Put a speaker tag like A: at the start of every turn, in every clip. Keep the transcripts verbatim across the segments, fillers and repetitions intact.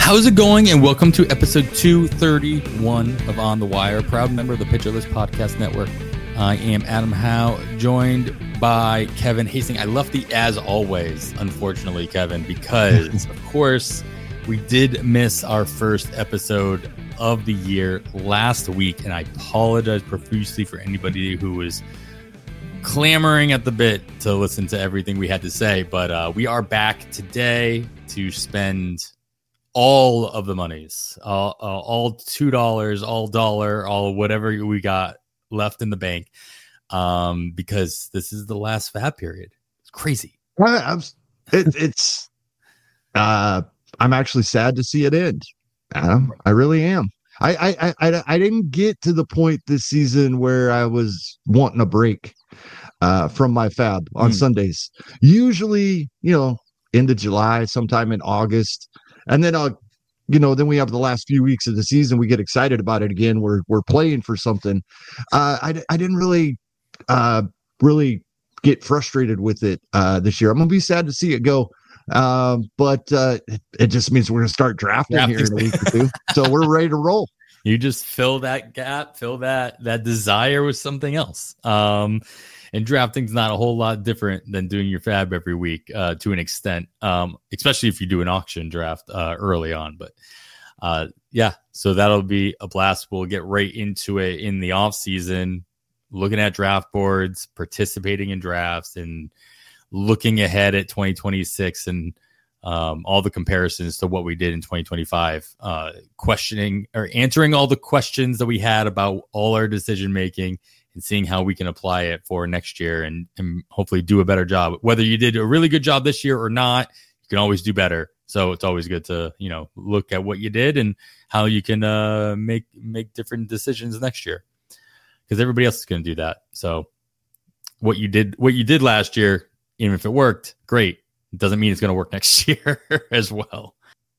A: How's it going? And welcome to episode two thirty-one of On the Wire, proud member of the Pitcher List Podcast Network. I am Adam Howe, joined by Kevin Hastings. I left the as always, unfortunately, Kevin, because, of course, we did miss our first episode of the year last week, and I apologize profusely for anybody who was clamoring at the bit to listen to everything we had to say. But uh, we are back today to spend all of the monies, all, uh, all two dollars, all dollar, all whatever we got left in the bank, um, because this is the last fab period. It's crazy.
B: Well, I'm, it, it's, uh, I'm actually sad to see it end. Adam, I really am. I, I, I, I didn't get to the point this season where I was wanting a break uh, from my fab on mm. Sundays. Usually, you know, end of July, sometime in August. And then I'll, you know, then we have the last few weeks of the season. We get excited about it again. We're we're playing for something. Uh, I I didn't really, uh, really get frustrated with it uh, this year. I'm gonna be sad to see it go, um, but uh, it, it just means we're gonna start drafting, drafting here in a week or two. So we're ready to roll.
A: You just fill that gap, fill that that desire with something else. Um, And drafting's not a whole lot different than doing your fab every week uh, to an extent, um, especially if you do an auction draft uh, early on. But uh, yeah, so that'll be a blast. We'll get right into it in the off season, looking at draft boards, participating in drafts, and looking ahead at twenty twenty-six and um, all the comparisons to what we did in twenty twenty-five, uh, questioning or answering all the questions that we had about all our decision making, and seeing how we can apply it for next year and, and hopefully do a better job. Whether you did a really good job this year or not, you can always do better. So it's always good to, you know, look at what you did and how you can uh, make make different decisions next year, because everybody else is going to do that. So what you did, what you did last year, even if it worked, great. It doesn't mean it's going to work next year as well.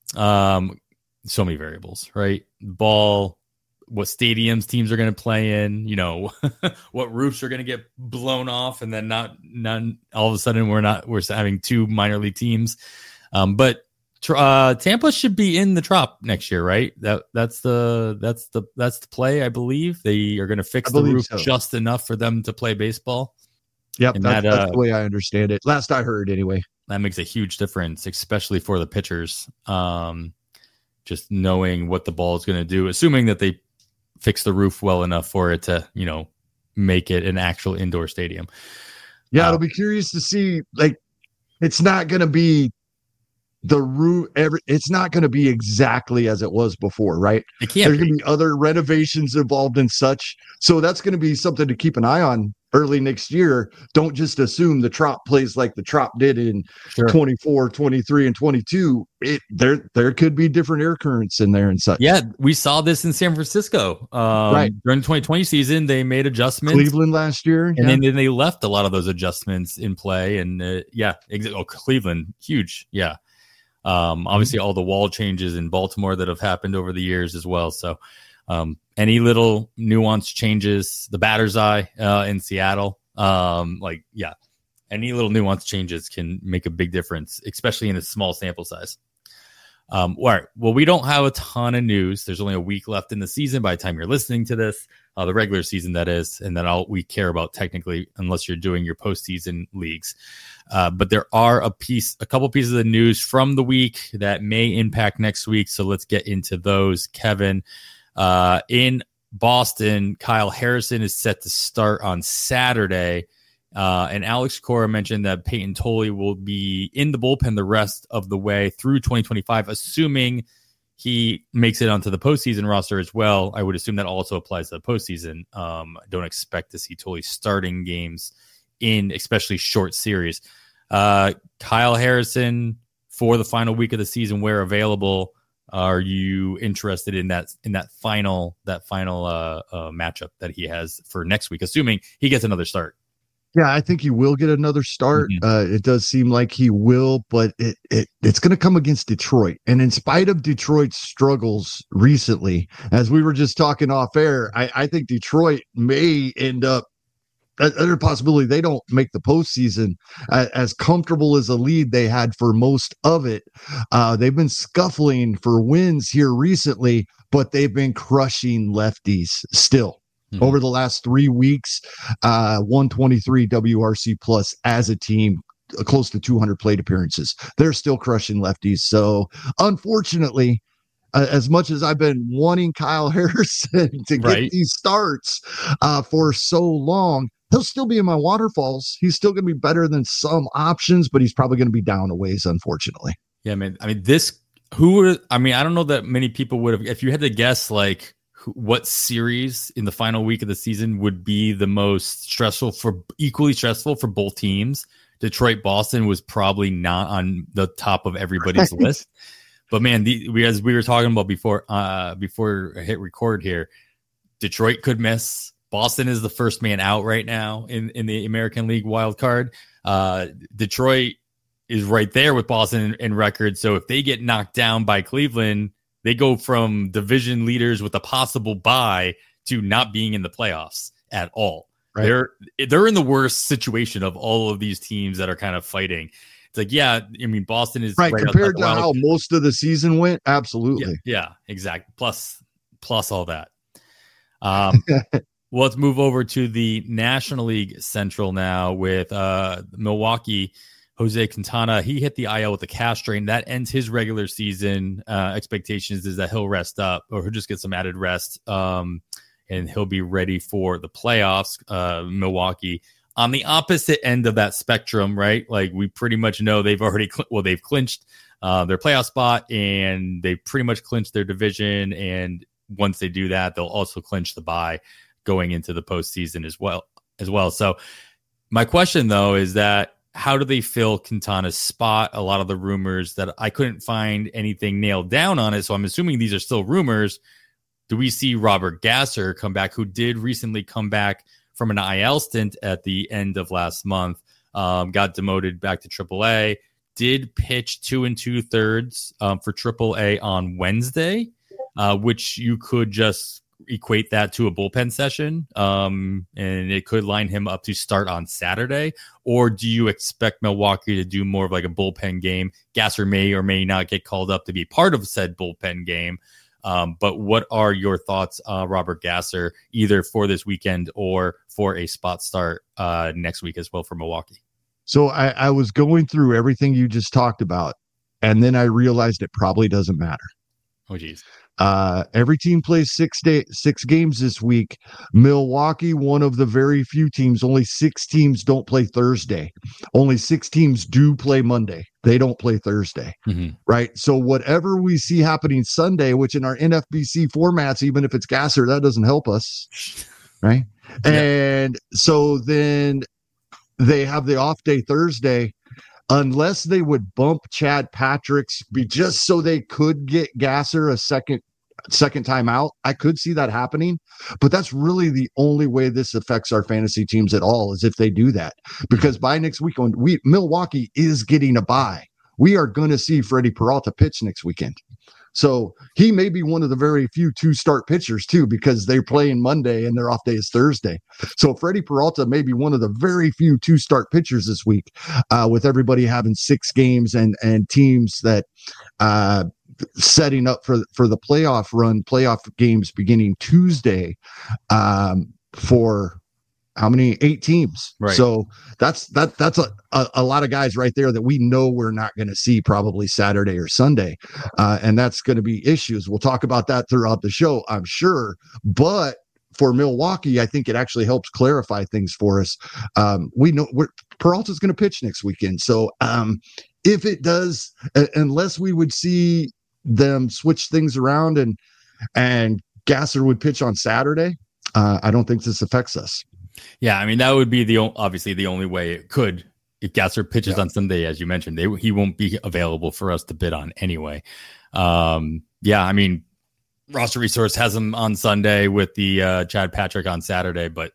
A: Um, so many variables, right? Ball, what stadiums teams are going to play in, you know, what roofs are going to get blown off, and then not, none, all of a sudden we're not, we're having two minor league teams. Um, but uh, Tampa should be in the Trop next year, right? That that's the, that's the, that's the play. I believe they are going to fix the roof so. just enough for them to play baseball.
B: Yep. That's, that, uh, that's the way I understand it. Last I heard anyway.
A: That makes a huge difference, especially for the pitchers. Um, just knowing what the ball is going to do, assuming that they fix the roof well enough for it to, you know, make it an actual indoor stadium.
B: Yeah,
A: uh,
B: it'll be curious to see. Like, it's not going to be the roof. Every it's not going to be exactly as it was before, right?
A: It can't.
B: There's
A: going
B: to be other renovations involved in such. So that's going to be something to keep an eye on early next year. Don't just assume the Trop plays like the Trop did in sure. twenty-four, twenty-three, and twenty-two. It there there could be different air currents in there and such.
A: Yeah, we saw this in San Francisco. Um, right. During the twenty twenty season, they made adjustments.
B: Cleveland last year.
A: And yeah. then, then they left a lot of those adjustments in play. And uh, yeah, ex- oh, Cleveland, huge. Yeah. Um, obviously, mm-hmm. all the wall changes in Baltimore that have happened over the years as well. So um, any little nuance changes, the batter's eye uh, in Seattle, um, like, yeah, any little nuance changes can make a big difference, especially in a small sample size. Um, all right. Well, we don't have a ton of news. There's only a week left in the season by the time you're listening to this, uh, the regular season, that is, and then all we care about technically, unless you're doing your postseason leagues. Uh, but there are a piece, a couple pieces of news from the week that may impact next week. So let's get into those. Kevin, uh, in Boston, Kyle Harrison is set to start on Saturday. Uh, and Alex Cora mentioned that Peyton Tolley will be in the bullpen the rest of the way through twenty twenty-five, assuming he makes it onto the postseason roster as well. I would assume that also applies to the postseason. Um, I don't expect to see Tolley starting games in especially short series. Uh, Kyle Harrison for the final week of the season, where available. Are you interested in that in that final that final uh, uh, matchup that he has for next week, assuming he gets another start?
B: Yeah, I think he will get another start.
A: Mm-hmm.
B: Uh, it does seem like he will, but it, it it's going to come against Detroit. And in spite of Detroit's struggles recently, as we were just talking off air, I, I think Detroit may end up Other possibility they don't make the postseason. Uh, as comfortable as a lead they had for most of it, uh, they've been scuffling for wins here recently, but they've been crushing lefties still. Mm-hmm. Over the last three weeks, uh, one twenty-three W R C plus as a team, close to two hundred plate appearances. They're still crushing lefties. So unfortunately, Uh, as much as I've been wanting Kyle Harrison to get right. these starts uh, for so long, he'll still be in my waterfalls. He's still going to be better than some options, but he's probably going to be down a ways, unfortunately.
A: Yeah, man. I mean, this, who would, I mean, I don't know that many people would have, if you had to guess, like, who, what series in the final week of the season would be the most stressful for, equally stressful for both teams, Detroit, Boston was probably not on the top of everybody's right. list. But man, the, we, as we were talking about before, uh, before I hit record here, Detroit could miss. Boston is the first man out right now in, in the American League wild card. Uh, Detroit is right there with Boston in, in record. So if they get knocked down by Cleveland, they go from division leaders with a possible bye to not being in the playoffs at all. Right. They're they're in the worst situation of all of these teams that are kind of fighting. It's like, yeah, I mean, Boston is
B: right, right compared to how most of the season went. Absolutely.
A: Yeah, yeah, exactly. Plus, plus all that. Um, well, let's move over to the National League Central now with uh, Milwaukee. Jose Quintana, he hit the I L with the calf strain. That ends his regular season. Uh, expectations is that he'll rest up or he'll just get some added rest, um, and he'll be ready for the playoffs. Uh, Milwaukee. On the opposite end of that spectrum, right? Like we pretty much know they've already, cl- well, they've clinched uh, their playoff spot and they pretty much clinched their division. And once they do that, they'll also clinch the bye going into the postseason as well. As well. So my question though is that how do they fill Quintana's spot? A lot of the rumors that I couldn't find anything nailed down on it, so I'm assuming these are still rumors. Do we see Robert Gasser come back, who did recently come back from an I L stint at the end of last month, um, got demoted back to triple A, did pitch two and two thirds um, for triple A on Wednesday, uh, which you could just equate that to a bullpen session, um, and it could line him up to start on Saturday. Or do you expect Milwaukee to do more of like a bullpen game? Gasser may or may not get called up to be part of said bullpen game. Um, but what are your thoughts, uh, Robert Gasser, either for this weekend or for a spot start uh, next week as well for Milwaukee?
B: So I, I was going through everything you just talked about, and then I realized it probably doesn't matter.
A: Oh, geez.
B: Uh, every team plays six day, six games this week. Milwaukee, one of the very few teams, only six teams don't play Thursday. Only six teams do play Monday. They don't play Thursday, mm-hmm. right? So whatever we see happening Sunday, which in our N F B C formats, even if it's Gasser, that doesn't help us, right? Yeah. And so then they have the off day Thursday. Unless they would bump Chad Patrick's be just so they could get Gasser a second second time out, I could see that happening. But that's really the only way this affects our fantasy teams at all, is if they do that. Because by next weekend, we Milwaukee is getting a bye. We are going to see Freddie Peralta pitch next weekend. So he may be one of the very few two-start pitchers, too, because they're playing Monday and their off day is Thursday. So Freddie Peralta may be one of the very few two-start pitchers this week, uh, with everybody having six games and and teams that uh, setting up for, for the playoff run, playoff games beginning Tuesday um, for how many? Eight teams. Right. So that's that that's a, a, a lot of guys right there that we know we're not going to see probably Saturday or Sunday. Uh, and that's going to be issues. We'll talk about that throughout the show, I'm sure. But for Milwaukee, I think it actually helps clarify things for us. Um, we know we're, Peralta's going to pitch next weekend. So um, if it does, uh, unless we would see them switch things around and, and Gasser would pitch on Saturday, uh, I don't think this affects us.
A: Yeah, I mean, that would be the obviously the only way it could. If Gasser pitches yeah. on Sunday, as you mentioned, they, he won't be available for us to bid on anyway. Um, yeah, I mean, Roster Resource has him on Sunday with the uh, Chad Patrick on Saturday. But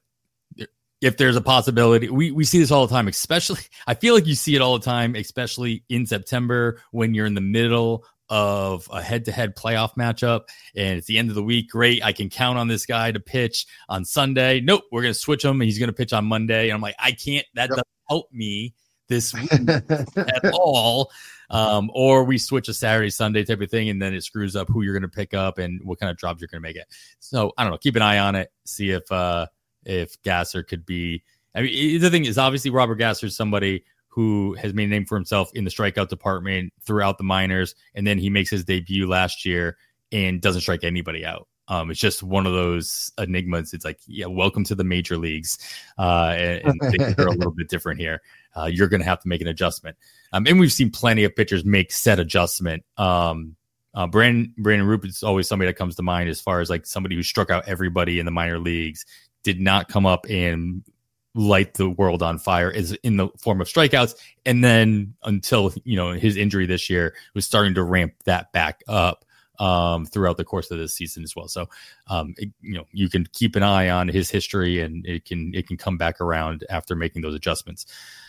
A: if there's a possibility, we, we see this all the time, especially, I feel like you see it all the time, especially in September when you're in the middle of a head-to-head playoff matchup, and it's the end of the week. Great, I can count on this guy to pitch on Sunday. Nope, we're going to switch him, and he's going to pitch on Monday. And I'm like, I can't. That yep. doesn't help me this week at all. Um, or we switch a Saturday, Sunday type of thing, and then it screws up who you're going to pick up and what kind of jobs you're going to make it. So I don't know. Keep an eye on it. See if uh, if Gasser could be. I mean, the thing is, obviously, Robert Gasser is somebody who has made a name for himself in the strikeout department throughout the minors, and then he makes his debut last year and doesn't strike anybody out. Um, it's just one of those enigmas. It's like, yeah, welcome to the major leagues, uh, and, and things are a little bit different here. Uh, you're going to have to make an adjustment, um, and we've seen plenty of pitchers make said adjustment. Um, uh, Brandon Brandon Rupert's always somebody that comes to mind as far as like somebody who struck out everybody in the minor leagues, did not come up and light the world on fire is in the form of strikeouts. And then until, you know, his injury this year was starting to ramp that back up um, throughout the course of this season as well. So, um, it, you know, you can keep an eye on his history and it can, it can come back around after making those adjustments.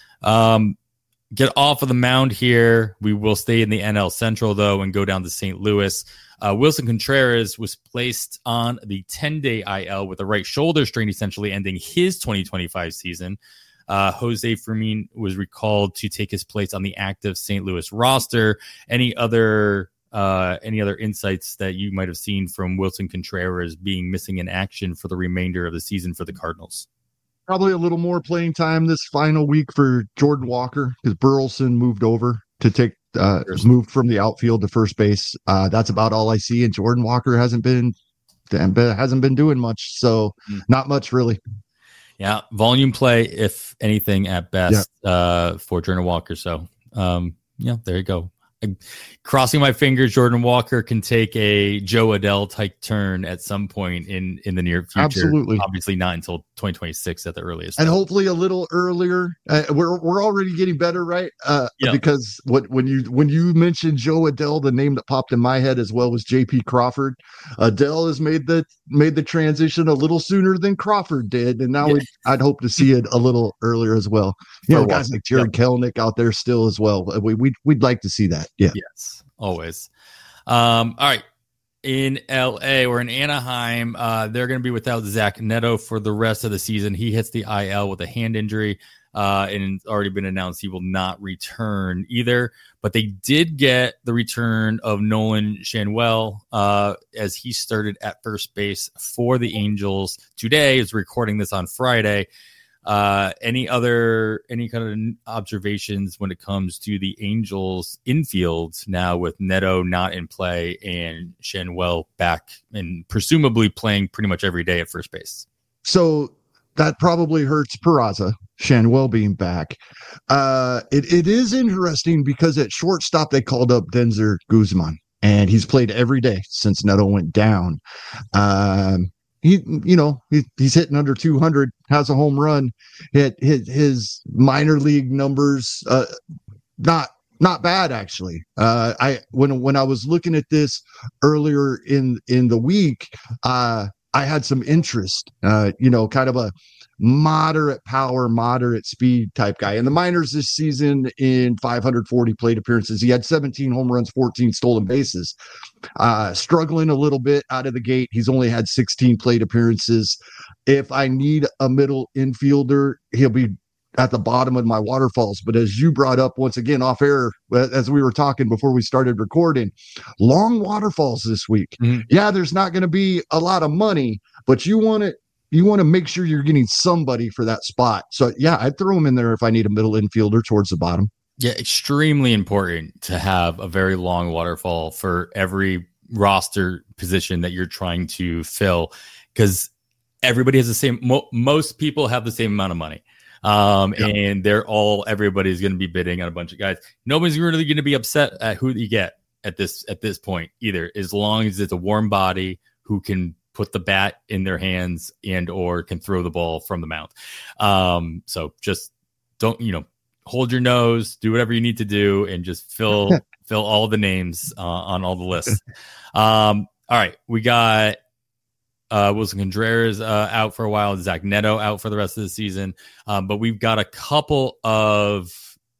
A: Um, get off of the mound here. We will stay in the N L Central though, and go down to Saint Louis. Uh, Wilson Contreras was placed on the ten-day I L with a right shoulder strain, essentially ending his twenty twenty-five season. Uh, Jose Fermin was recalled to take his place on the active Saint Louis roster. Any other uh, any other insights that you might have seen from Wilson Contreras being missing in action for the remainder of the season for the Cardinals?
B: Probably a little more playing time this final week for Jordan Walker because Burleson moved over to take uh moved from the outfield to first base. Uh that's about all I see, and Jordan Walker hasn't been hasn't been doing much, so mm. not much really.
A: Yeah, volume play if anything at best. Yeah. uh for Jordan Walker. So um yeah, there you go. Crossing my fingers, Jordan Walker can take a Joe Adell type turn at some point in, in the near future.
B: Absolutely.
A: Obviously not until twenty twenty-six at the earliest.
B: And hopefully a little earlier. Uh, we're we're already getting better, right? Uh, yeah. Because what when you when you mentioned Joe Adell, the name that popped in my head as well was J P Crawford. Adell has made the made the transition a little sooner than Crawford did, and now yeah. I'd hope to see it a little earlier as well. You know, guys like Jared yep. Kelenic out there still as well. We we'd, we'd like to see that. Yeah.
A: Yes, always. Um, all right. In L A or in Anaheim, uh, they're going to be without Zach Neto for the rest of the season. He hits the I L with a hand injury, uh, and it's already been announced he will not return either. But they did get the return of Nolan Schanuel uh, as he started at first base for the Angels today. Is recording this on Friday. Uh, any other, any kind of observations when it comes to the Angels infield now with Neto not in play and Schanuel back and presumably playing pretty much every day at first base?
B: So that probably hurts Peraza, Schanuel being back. Uh, it, it is interesting because at shortstop, they called up Denzer Guzman, and he's played every day since Neto went down. Um, He, you know, he, he's hitting under two hundred, has a home run. Hit his, his minor league numbers, uh, not not bad actually. Uh, I when when I was looking at this earlier in in the week, uh, I had some interest. Uh, you know, kind of a moderate power, moderate speed type guy. In the minors this season, in five hundred forty plate appearances, he had seventeen home runs, fourteen stolen bases. Uh, struggling a little bit out of the gate. He's only had sixteen plate appearances. If I need a middle infielder, he'll be at the bottom of my waterfalls. But as you brought up once again off air, as we were talking before we started recording, long waterfalls this week. Mm-hmm. Yeah, there's not going to be a lot of money, but you want it. You want to make sure you're getting somebody for that spot. So, yeah, I'd throw him in there if I need a middle infielder towards the bottom.
A: Yeah, extremely important to have a very long waterfall for every roster position that you're trying to fill, because everybody has the same, mo- most people have the same amount of money. Um, yeah. And they're all, everybody's going to be bidding on a bunch of guys. Nobody's really going to be upset at who you get at this, at this point either, as long as it's a warm body who can put the bat in their hands and or can throw the ball from the mound. Um, so just don't, you know, hold your nose, do whatever you need to do, and just fill fill all the names uh, on all the lists. Um, all right, we got uh, Wilson Contreras uh, out for a while, Zach Neto out for the rest of the season, um, but we've got a couple of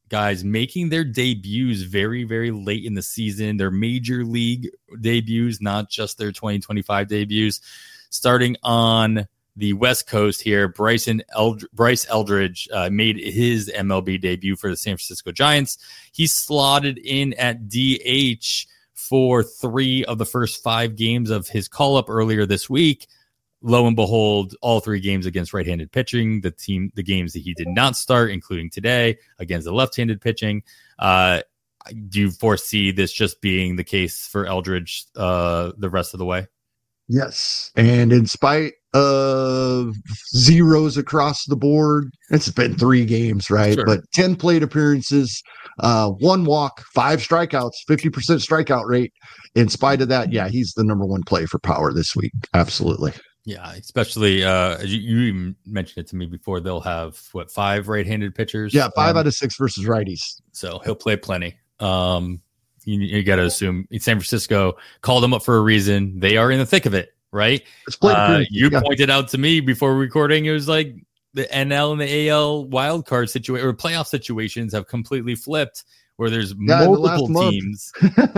A: guys making their debuts very, very late in the season, their major league debuts, not just their twenty twenty-five debuts. Starting on the West Coast here, Bryson Eld- Bryce Eldridge uh, made his M L B debut for the San Francisco Giants. He slotted in at D H for three of the first five games of his call-up earlier this week. Lo and behold, all three games against right-handed pitching, the team, the games that he did not start, including today against the left-handed pitching. Uh, do you foresee this just being the case for Eldridge uh, the rest of the way?
B: Yes. And in spite of zeros across the board, it's been three games, right?
A: Sure.
B: But ten plate appearances, uh, one walk, five strikeouts, fifty percent strikeout rate. In spite of that, yeah, he's the number one play for power this week. Absolutely.
A: Yeah, especially uh, you, you even mentioned it to me before. They'll have what five right-handed pitchers?
B: Yeah, five
A: um,
B: out of six versus righties.
A: So he'll play plenty. Um, you, you got to assume San Francisco called him up for a reason. They are in the thick of it, right? Uh, you yeah. pointed out to me before recording, it was like the N L and the A L wild card situation or playoff situations have completely flipped, where there's yeah, multiple the teams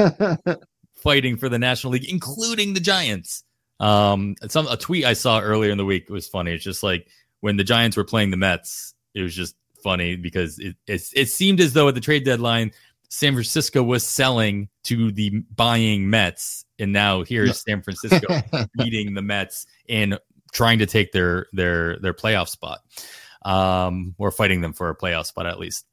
A: fighting for the National League, including the Giants. Um, some a tweet I saw earlier in the week was funny. It's just like when the Giants were playing the Mets, it was just funny because it it, it seemed as though at the trade deadline, San Francisco was selling to the buying Mets, and now here's yeah. San Francisco beating the Mets and trying to take their their their playoff spot, um, or fighting them for a playoff spot at least.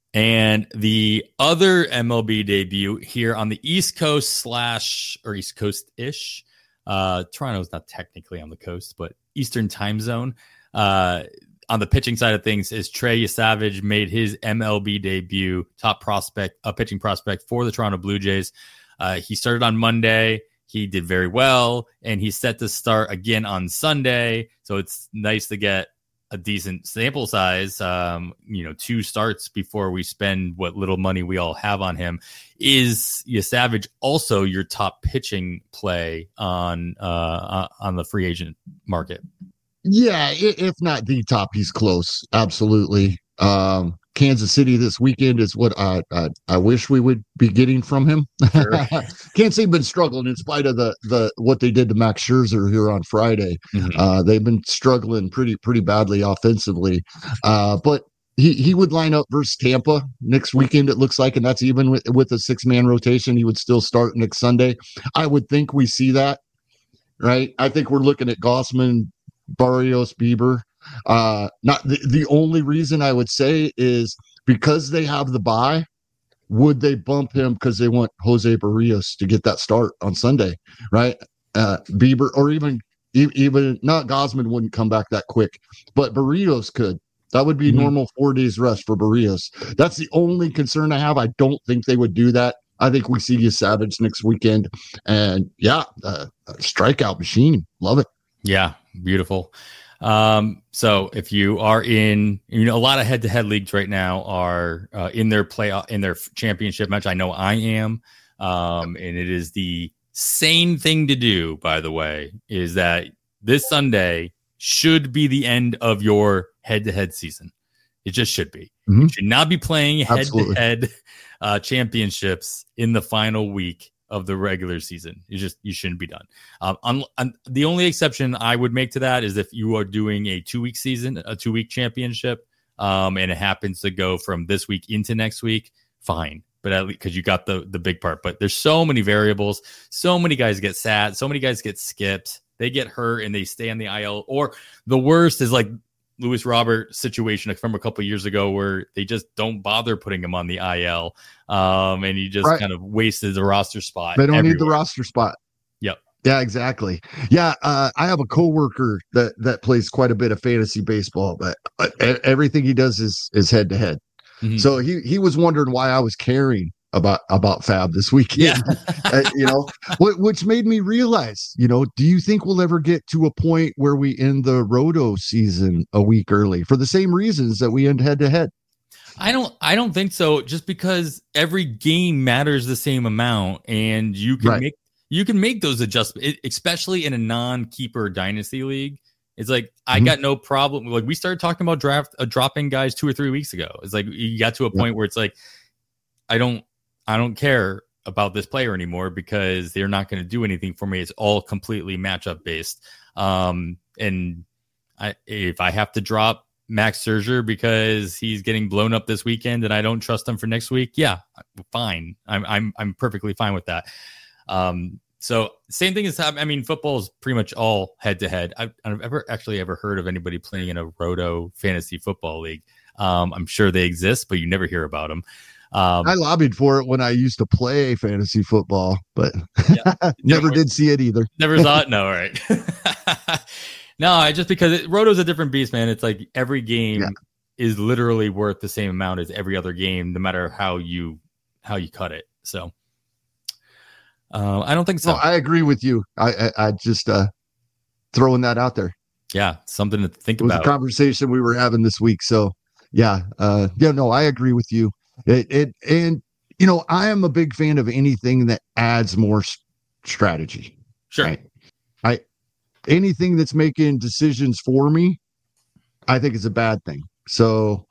A: And the other M L B debut here on the East Coast slash or East Coast ish. Uh, Toronto's not technically on the coast, but Eastern time zone. Uh, on the pitching side of things, is Trey Savage made his M L B debut, top prospect, a uh, pitching prospect for the Toronto Blue Jays. Uh, he started on Monday. He did very well, and he's set to start again on Sunday. So it's nice to get a decent sample size, um, you know, two starts before we spend what little money we all have on him. Is Savage also your top pitching play on uh, on the free agent market?
B: Yeah, if not the top, he's close. Absolutely. Um, Kansas City this weekend is what I, I I wish we would be getting from him. Sure. Kansas City been struggling in spite of the the what they did to Max Scherzer here on Friday. Mm-hmm. Uh, they've been struggling pretty pretty badly offensively. Uh, but he he would line up versus Tampa next weekend, it looks like, and that's even with with a six man rotation. He would still start next Sunday. I would think we see that, right? I think we're looking at Gausman, Barrios, Bieber. Uh, not the, the only reason I would say is because they have the bye. Would they bump him because they want Jose Barrios to get that start on Sunday, right? Uh, Bieber or even even not Gausman wouldn't come back that quick, but Barrios could. That would be mm-hmm. normal four days rest for Barrios. That's the only concern I have. I don't think they would do that. I think we see you Savage next weekend, and yeah, uh, strikeout machine. Love it.
A: Yeah, beautiful. Um, so if you are in, you know, a lot of head-to-head leagues right now are uh, in their play in their championship match. I know I am, um, and it is the sane thing to do. By the way, is that this Sunday should be the end of your head-to-head season. It just should be. Mm-hmm. You should not be playing head-to-head uh, championships in the final week of the regular season. You just you shouldn't be done. Um, on, on, the only exception I would make to that is if you are doing a two week season, a two week championship, um, and it happens to go from this week into next week. Fine, but at least because you got the the big part. But there's so many variables. So many guys get sat. So many guys get skipped. They get hurt and they stay on the I L. Or the worst is like Luis Robert situation from a couple of years ago where they just don't bother putting him on the I L, um, and he just right. kind of wasted the roster spot.
B: They don't
A: everywhere.
B: need the roster spot.
A: Yep.
B: Yeah, exactly. Yeah, uh, I have a coworker that that plays quite a bit of fantasy baseball, but uh, everything he does is is head to head. So he he was wondering why I was caring about about Fab this weekend. Yeah. uh, you know, which made me realize, you know, do you think we'll ever get to a point where we end the Roto season a week early for the same reasons that we end head to head?
A: I don't I don't think so, just because every game matters the same amount, and you can right. make you can make those adjustments, especially in a non-keeper dynasty league. It's like, I
B: Mhm.
A: got no problem. Like, we started talking about draft uh, dropping guys two or three weeks ago. It's like, you got to a point
B: Yeah.
A: where it's like, I don't, I don't care about this player anymore because they're not going to do anything for me. It's all completely matchup based. Um, and I, if I have to drop Max Scherzer because he's getting blown up this weekend and I don't trust him for next week, yeah, fine. I'm, I'm, I'm perfectly fine with that. Um, So same thing as, I mean, football is pretty much all head to head. I've ever actually ever heard of anybody playing in a Roto fantasy football league. Um, I'm sure they exist, but you never hear about them. Um,
B: I lobbied for it when I used to play fantasy football, but
A: Yeah.
B: never did see it either.
A: Never saw it. No, all right. No, I just because it, Roto's a different beast, man. It's like every game
B: Yeah.
A: is literally worth the same amount as every other game, no matter how you how you cut it. So uh, I don't think so.
B: No, I agree with you. I I, I just uh, throwing that out there.
A: Yeah, something to think
B: It was
A: about.
B: a conversation we were having this week. So yeah, uh, yeah, no, I agree with you. It, it and you know, I am a big fan of anything that adds more s- strategy.
A: Sure.
B: Right? I anything that's making decisions for me, I think is a bad thing. So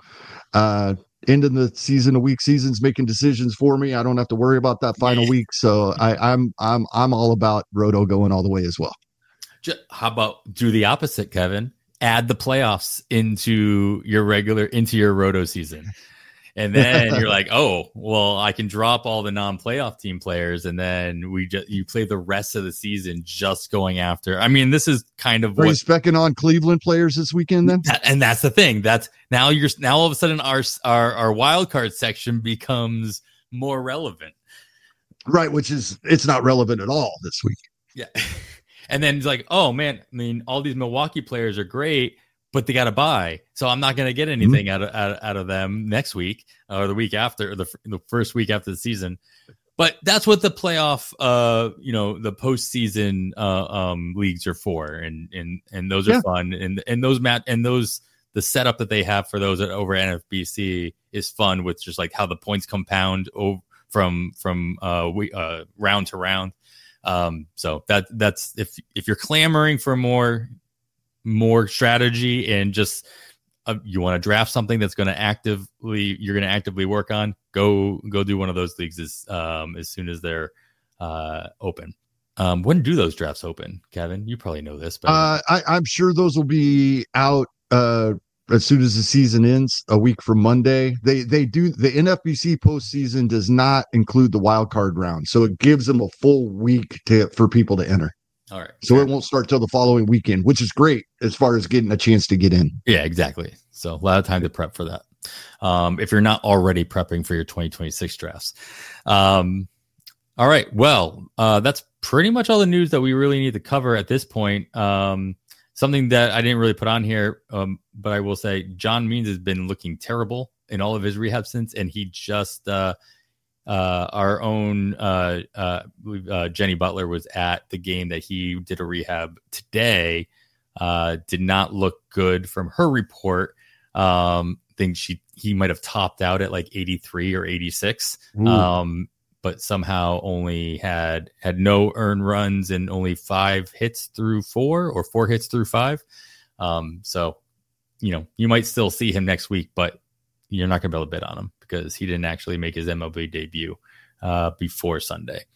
B: uh ending the season, a week seasons making decisions for me. I don't have to worry about that final week. So I, I'm I'm I'm all about Roto going all the way as well.
A: Ju- How about do the opposite, Kevin? Add the playoffs into your regular into your Roto season. And then you're like, oh, well, I can drop all the non-playoff team players, and then we just you play the rest of the season just going after. I mean, this is kind of
B: Are you
A: what,
B: specking on Cleveland players this weekend then?
A: that, and that's the thing. That's now you're now all of a sudden our our our wild card section becomes more relevant.
B: Right, which is it's not relevant at all this week.
A: Yeah, and then it's like, oh man, I mean, all these Milwaukee players are great, but they got to buy. So I'm not going to get anything mm-hmm. out of out, out of them next week or the week after, or the, the first week after the season. But that's what the playoff, uh, you know, the postseason uh, um, leagues are for, and and and those are yeah. fun, and and those mat and those the setup that they have for those at over N F B C is fun, with just like how the points compound over from from uh, we, uh, round to round. Um, so that that's if if you're clamoring for more. more strategy and just uh, you want to draft something that's going to actively you're going to actively work on, go go do one of those leagues as um as soon as they're uh open. Um when do those drafts open, Kevin? You probably know this, but
B: uh I, I'm sure those will be out uh as soon as the season ends, a week from Monday. They they do the N F B C postseason does not include the wild card round, so it gives them a full week to for people to enter.
A: All right.
B: So it won't start till the following weekend, which is great as far as getting a chance to get in.
A: Yeah, exactly. So a lot of time to prep for that. Um, if you're not already prepping for your twenty twenty-six drafts. Um, all right. Well, uh, that's pretty much all the news that we really need to cover at this point. Um, something that I didn't really put on here, um, but I will say John Means has been looking terrible in all of his rehab stints, and he just uh, Uh, our own uh, uh, uh, Jenny Butler was at the game that he did a rehab today. Uh, did not look good from her report. Um, think she he might have topped out at like eighty-three or eighty-six, um, but somehow only had had no earned runs and only five hits through four or four hits through five. Um, so you know you might still see him next week, but you're not going to be able to bet on him because he didn't actually make his M L B debut uh, before Sunday.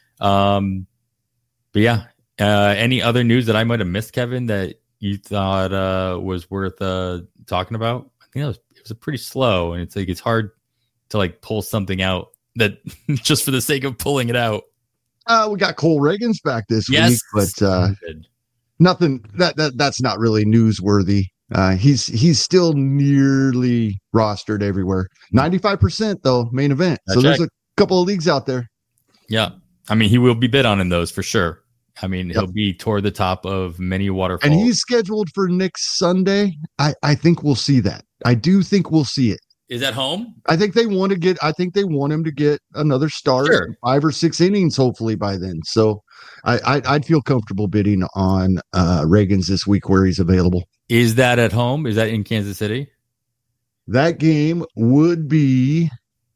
A: Um, but yeah, uh, any other news that I might have missed, Kevin, that you thought uh, was worth uh, talking about? I think it was, it was pretty slow, and it's like it's hard to like pull something out that just for the sake of pulling it out.
B: Uh, we got Cole Reagans back this
A: yes.
B: week, but uh, nothing that that that's not really newsworthy. Uh, he's he's still nearly rostered everywhere. ninety-five percent though, main event. So there's a couple of leagues out there.
A: Yeah. I mean, he will be bid on in those for sure. I mean,
B: yep.
A: he'll be toward the top of many waterfalls.
B: And he's scheduled for next Sunday. I, I think we'll see that. I do think we'll see it.
A: Is at home?
B: I think they want to get, I think they want him to get another start, sure. five or six innings, hopefully by then. So I, I, I'd feel comfortable bidding on uh, Reagans this week where he's available.
A: Is that at home? Is that in Kansas City?
B: That game would be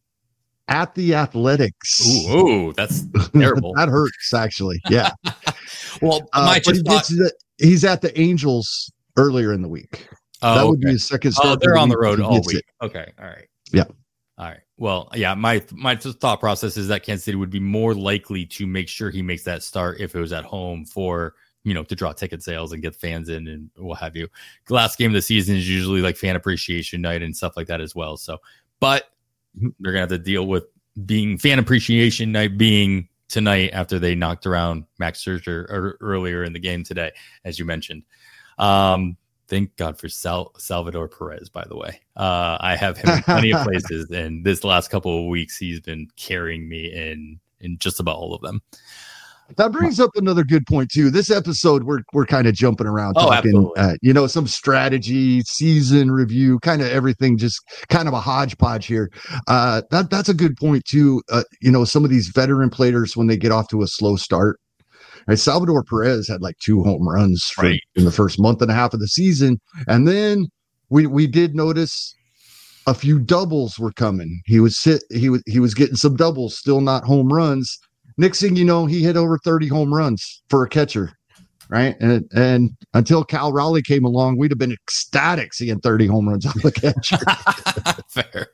B: at the Athletics.
A: Ooh, ooh that's terrible.
B: That hurts, actually. Yeah.
A: Well,
B: uh,
A: my
B: but he
A: thought-
B: gets the, he's at the Angels earlier in the week.
A: Oh,
B: that would
A: okay.
B: be his second start.
A: Oh, they're
B: the
A: on the
B: week
A: road
B: he
A: all
B: gets
A: week.
B: it.
A: Okay. All right.
B: Yeah.
A: All right. Well, yeah, my my thought process is that Kansas City would be more likely to make sure he makes that start if it was at home for, you know, to draw ticket sales and get fans in and what have you. The last game of the season is usually like fan appreciation night and stuff like that as well. So, but they're gonna have to deal with being fan appreciation night being tonight after they knocked around Max Scherzer earlier in the game today, as you mentioned. Um, Thank God for Sal- Salvador Perez, by the way. Uh, I have him in plenty of places, and this last couple of weeks, he's been carrying me in in just about all of them.
B: That brings up another good point too. This episode, we're we're kind of jumping around,
A: oh,
B: talking, uh, you know, some strategy, season review, kind of everything, just kind of a hodgepodge here. Uh, that that's a good point too. Uh, you know, some of these veteran players when they get off to a slow start. Right, Salvador Perez had like two home runs for,
A: right.
B: in the first month and a half of the season. And then we we did notice a few doubles were coming. He was sit he was he was getting some doubles, still not home runs. Next thing you know, he hit over thirty home runs for a catcher. Right. And and until Cal Raleigh came along, we'd have been ecstatic seeing thirty home runs off the catcher.
A: Fair.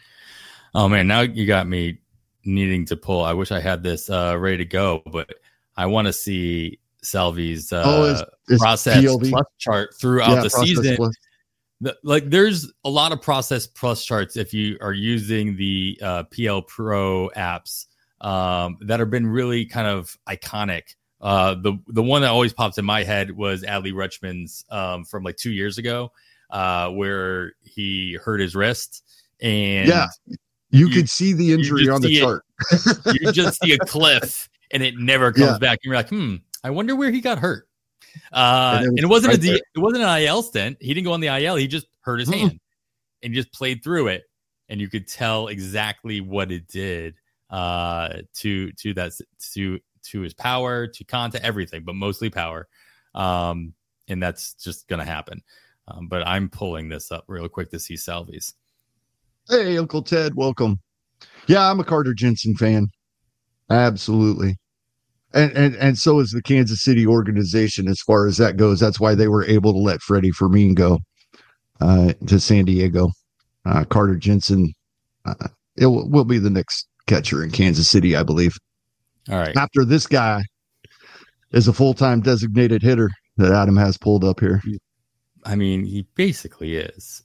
A: Oh man, now you got me needing to pull. I wish I had this uh, ready to go, but I want to see Salvi's uh,
B: oh, it's, it's
A: process
B: P L V
A: plus chart throughout
B: yeah,
A: the season.
B: Plus.
A: The, like, there's a lot of process plus charts if you are using the uh, P L Pro apps um, that have been really kind of iconic. Uh, the the one that always pops in my head was Adley Rutschman's um, from like two years ago, uh, where he hurt his wrist, and
B: yeah, you, you could see the
A: you
B: injury on the
A: it,
B: chart.
A: You just see a cliff. And it never comes
B: yeah.
A: back. And you're like, hmm, I wonder where he got hurt. Uh, and, it, was and it wasn't
B: right
A: a D, it wasn't an I L stint. He didn't go on the I L. He just hurt his mm-hmm. hand and just played through it. And you could tell exactly what it did uh, to to that to to his power, to contact, everything, but mostly power. Um, and that's just gonna happen. Um, but I'm pulling this up real quick to see Salvi's.
B: Hey, Uncle Ted, welcome. Yeah, I'm a Carter Jensen fan. Absolutely. And, and and so is the Kansas City organization as far as that goes. That's why they were able to let Freddie Fermin go uh, to San Diego. Uh, Carter Jensen uh, it will, will be the next catcher in Kansas City, I believe.
A: All right.
B: After this guy is a full-time designated hitter that Adam has pulled up here.
A: I mean, he basically is.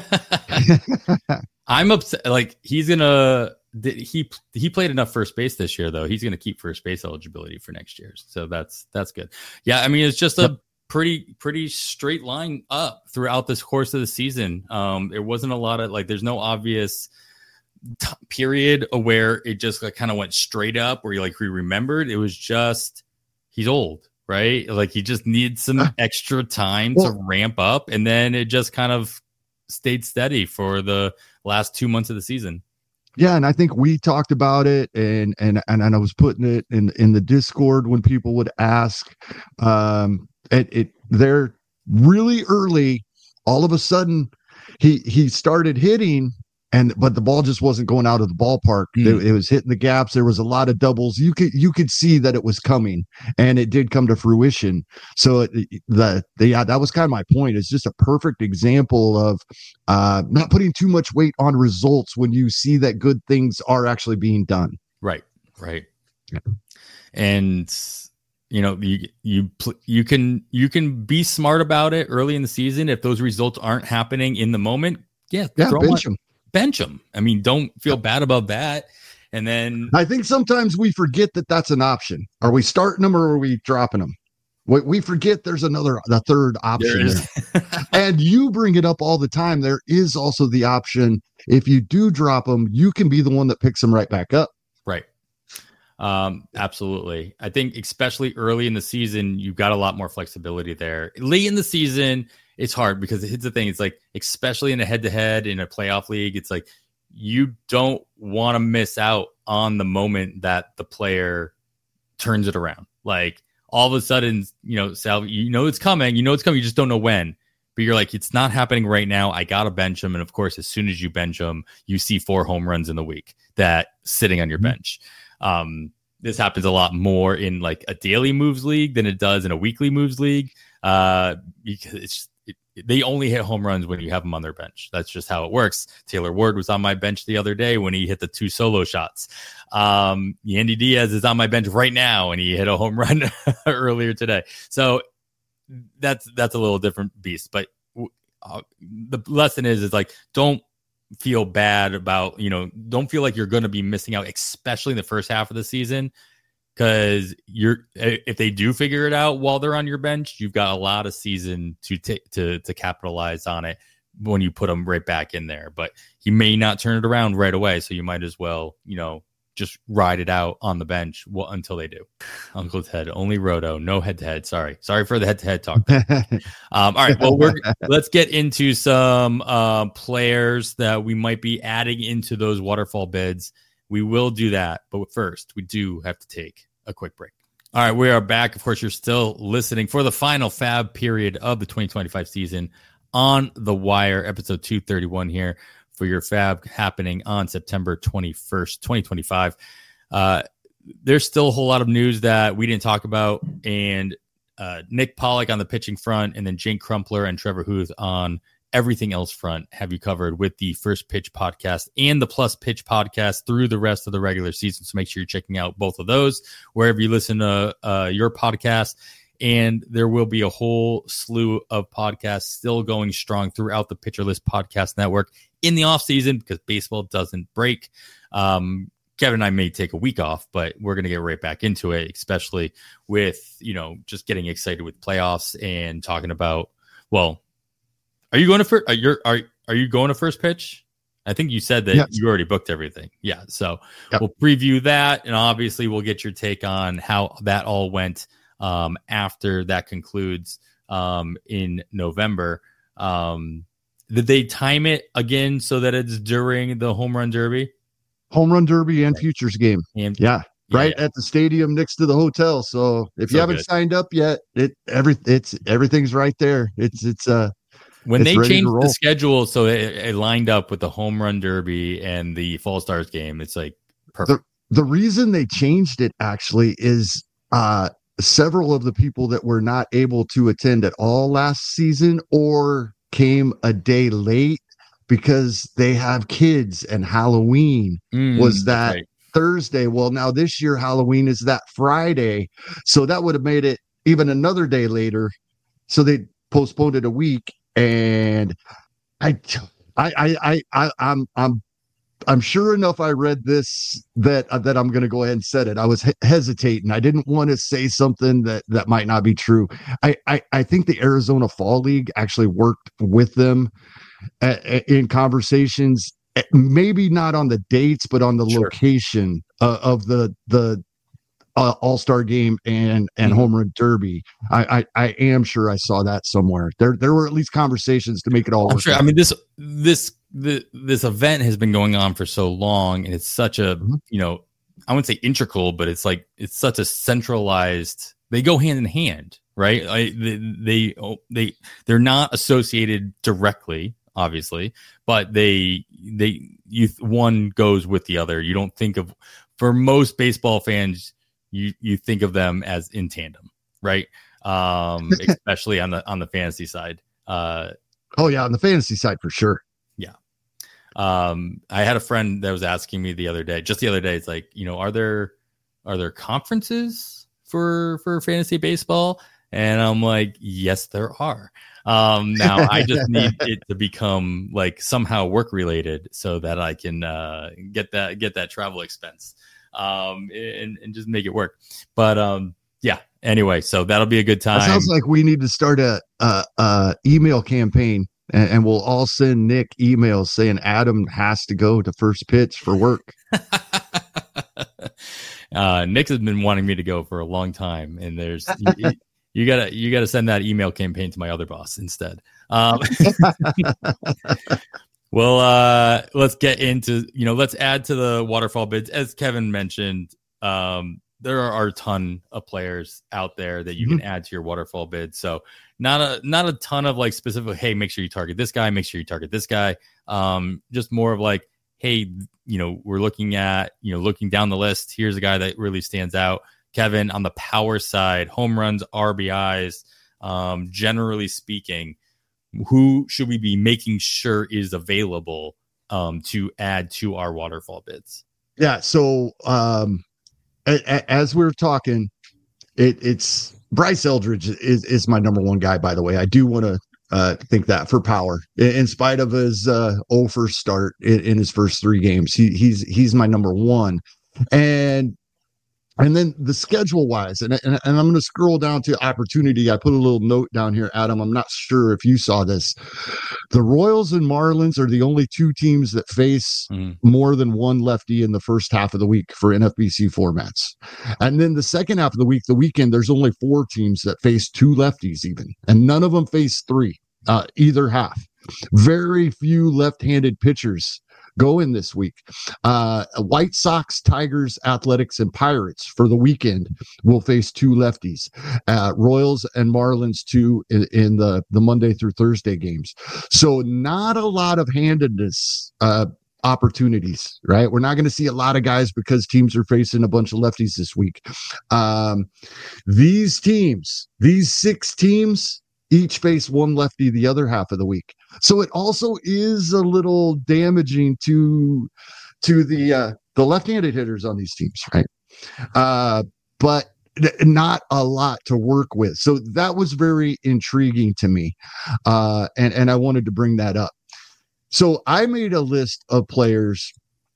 A: I'm upset. Like, he's going to... He he played enough first base this year, though. He's going to keep first base eligibility for next year, so that's that's good. Yeah, I mean, it's just a pretty pretty straight line up throughout this course of the season. Um, there wasn't a lot of like, there's no obvious t- period where it just like, kind of went straight up where you like we remembered. It was just he's old, right? Like he just needs some extra time well, to ramp up, and then it just kind of stayed steady for the last two months of the season.
B: Yeah, and I think we talked about it, and and and, and I was putting it in in the Discord when people would ask. Um, it, it they're really early. All of a sudden, he he started hitting, and but the ball just wasn't going out of the ballpark. Mm. It, it was hitting the gaps. There was a lot of doubles. You could you could see that it was coming, and it did come to fruition. So it, the the yeah, that was kind of my point. It's just a perfect example of uh, not putting too much weight on results when you see that good things are actually being done.
A: Right, right, yeah. And you know you you you can you can be smart about it early in the season if those results aren't happening in the moment. Yeah,
B: yeah, bench them.
A: Bench them. I mean, don't feel bad about that. And then
B: I think sometimes we forget that that's an option. Are we starting them or are we dropping them? We, we forget there's another, the third option. And you bring it up all the time. There is also the option. If you do drop them, you can be the one that picks them right back up.
A: Right. Um, absolutely. I think especially early in the season, you've got a lot more flexibility there. Late in the season, it's hard because it's the thing. It's like, especially in a head-to-head in a playoff league, it's like you don't want to miss out on the moment that the player turns it around. Like all of a sudden, you know, Sal, you know it's coming. You know it's coming. You just don't know when. But you're like, it's not happening right now. I gotta bench him. And of course, as soon as you bench him, you see four home runs in the week that sitting on your mm-hmm. bench. Um, this happens a lot more in like a daily moves league than it does in a weekly moves league. Uh, because it's they only hit home runs when you have them on their bench. That's just how it works. Taylor Ward was on my bench the other day when he hit the two solo shots. Um, Yandy Diaz is on my bench right now and he hit a home run earlier today. So that's that's a little different beast. But uh, the lesson is is like, don't feel bad about, you know, don't feel like you're going to be missing out, especially in the first half of the season. Because you're, if they do figure it out while they're on your bench, you've got a lot of season to t- to to capitalize on it when you put them right back in there. But he may not turn it around right away, so you might as well, you know, just ride it out on the bench well, until they do. Uncle Ted, only roto, no head to head. Sorry, sorry for the head to head talk. um, all right, well, we're let's get into some uh, players that we might be adding into those waterfall bids. We will do that, but first, we do have to take a quick break. All right, we are back. Of course, you're still listening for the final fab period of the twenty twenty-five season on The Wire, episode two thirty-one here for your fab happening on September twenty-first, twenty twenty-five. Uh, there's still a whole lot of news that we didn't talk about, and uh, Nick Pollock on the pitching front, and then Jake Crumpler and Trevor Huth on everything else front have you covered with the First Pitch podcast and the Plus Pitch podcast through the rest of the regular season. So make sure you're checking out both of those wherever you listen to uh, your podcast. And there will be a whole slew of podcasts still going strong throughout the Pitcher List Podcast Network in the off season because baseball doesn't break. Um, Kevin and I may take a week off, but we're going to get right back into it, especially with, you know, just getting excited with playoffs and talking about, well, Are you going to first? Are you are are you going to First Pitch? I think you said that yes. You already booked everything. Yeah, so yep. We'll preview that, and obviously we'll get your take on how that all went um, after that concludes um, in November. Um, did they time it again so that it's during the Home Run Derby?
B: Home Run Derby and Futures game.
A: And,
B: yeah. Right
A: yeah.
B: at the stadium next to the hotel. So if
A: so
B: you haven't
A: good.
B: signed up yet, it every it's everything's right there. It's it's uh
A: when
B: it's
A: they changed
B: the
A: the schedule so it, it lined up with the Home Run Derby and the Fall Stars game. It's like perfect.
B: The, the reason they changed it actually is uh several of the people that were not able to attend at all last season or came a day late because they have kids and Halloween
A: mm,
B: was that
A: right.
B: Thursday. Well, now this year Halloween is that Friday, so that would have made it even another day later. So they postponed it a week, and I, I, I, I, I I'm, I'm, I'm sure enough. I read this that uh, that I'm going to go ahead and set it. I was he- hesitating. I didn't want to say something that that might not be true. I, I, I think the Arizona Fall League actually worked with them uh, in conversations. Maybe not on the dates, but on the
A: sure.
B: location uh, of the the uh, All-Star game and and mm-hmm. Home Run Derby. I, I I am sure I saw that somewhere. There there were at least conversations to make it all.
A: I'm sure. I mean this this the, this event has been going on for so long, and it's such a mm-hmm. you know I wouldn't say integral, but it's like it's such a centralized. They go hand in hand, right? Like they they they they're not associated directly. Obviously, but they they you one goes with the other. You don't think of for most baseball fans, you you think of them as in tandem, right? Um, especially on the on the fantasy side. Uh,
B: oh yeah, on the fantasy side for sure.
A: Yeah. Um, I had a friend that was asking me the other day, just the other day. It's like, you know, are there are there conferences for for fantasy baseball? And I'm like, yes, there are. Um, now I just need it to become like somehow work related so that I can uh, get that get that travel expense um, and, and just make it work. But um, yeah, anyway, so that'll be a good time.
B: It sounds like we need to start a, a, a email campaign, and, and we'll all send Nick emails saying Adam has to go to First Pitch for work.
A: uh, Nick has been wanting me to go for a long time, and there's. You gotta, you gotta send that email campaign to my other boss instead. Um, well, uh, let's get into, you know, let's add to the waterfall bids. As Kevin mentioned, um, there are a ton of players out there that you mm-hmm. can add to your waterfall bid. So not a, not a ton of like specific, hey, make sure you target this guy, make sure you target this guy. Um, just more of like, hey, you know, we're looking at, you know, looking down the list. Here's a guy that really stands out. Kevin, on the power side, home runs, R B Is, um, generally speaking, who should we be making sure is available um, to add to our waterfall bids?
B: Yeah. So um, a, a, as we we're talking, it, it's Bryce Eldridge is, is my number one guy, by the way. I do want to uh, think that for power, in, in spite of his uh, oh for start in, in his first three games, he, he's he's my number one. And And then the schedule wise, and, and, and I'm going to scroll down to opportunity. I put a little note down here, Adam. I'm not sure if you saw this. The Royals and Marlins are the only two teams that face mm. more than one lefty in the first half of the week for N F B C formats. And then the second half of the week, the weekend, there's only four teams that face two lefties even, and none of them face three, uh, either half. Very few left-handed pitchers go in this week. Uh, White Sox, Tigers, Athletics, and Pirates for the weekend will face two lefties. Uh, Royals and Marlins two in, in the, the Monday through Thursday games. So not a lot of handedness uh, opportunities, right? We're not going to see a lot of guys because teams are facing a bunch of lefties this week. Um, these teams, these six teams, each face one lefty the other half of the week. So it also is a little damaging to to the uh, the left-handed hitters on these teams, right? Uh, but not a lot to work with. So that was very intriguing to me, uh, and and I wanted to bring that up. So I made a list of players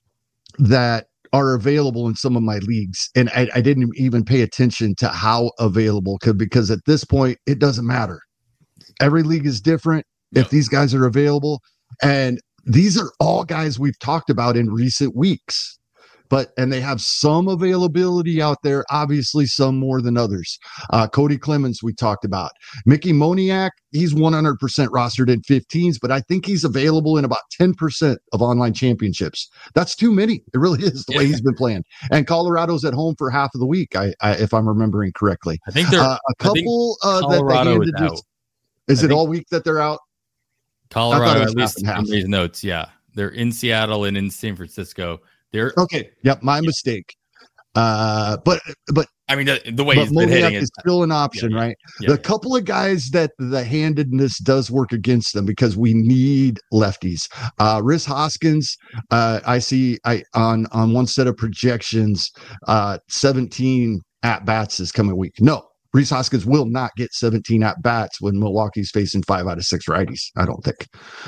B: that are available in some of my leagues, and I, I didn't even pay attention to how available, because at this point it doesn't matter. Every league is different. If these guys are available, and these are all guys we've talked about in recent weeks, but, and they have some availability out there, obviously some more than others. Uh, Cody Clemens, we talked about. Mickey Moniak, he's one hundred percent rostered in fifteens, but I think he's available in about ten percent of online championships. That's too many. It really is the way he's been playing. And Colorado's at home for half of the week, I, I if I'm remembering correctly.
A: I think they're
B: uh, a couple uh, that they handed
A: is,
B: just, is it all week that they're out?
A: Colorado, at least in these notes, yeah. They're in Seattle and in San Francisco. They're
B: okay. Yep, my yeah. mistake. Uh, but but
A: I mean, the, the way he's been hitting
B: is still an option, yeah, right? Yeah, the yeah. couple of guys that the handedness does work against them because we need lefties. Uh, Rhys Hoskins, uh, I see I on on one set of projections, uh, seventeen at bats this coming week. No. Rhys Hoskins will not get seventeen at bats when Milwaukee's facing five out of six righties. I don't think.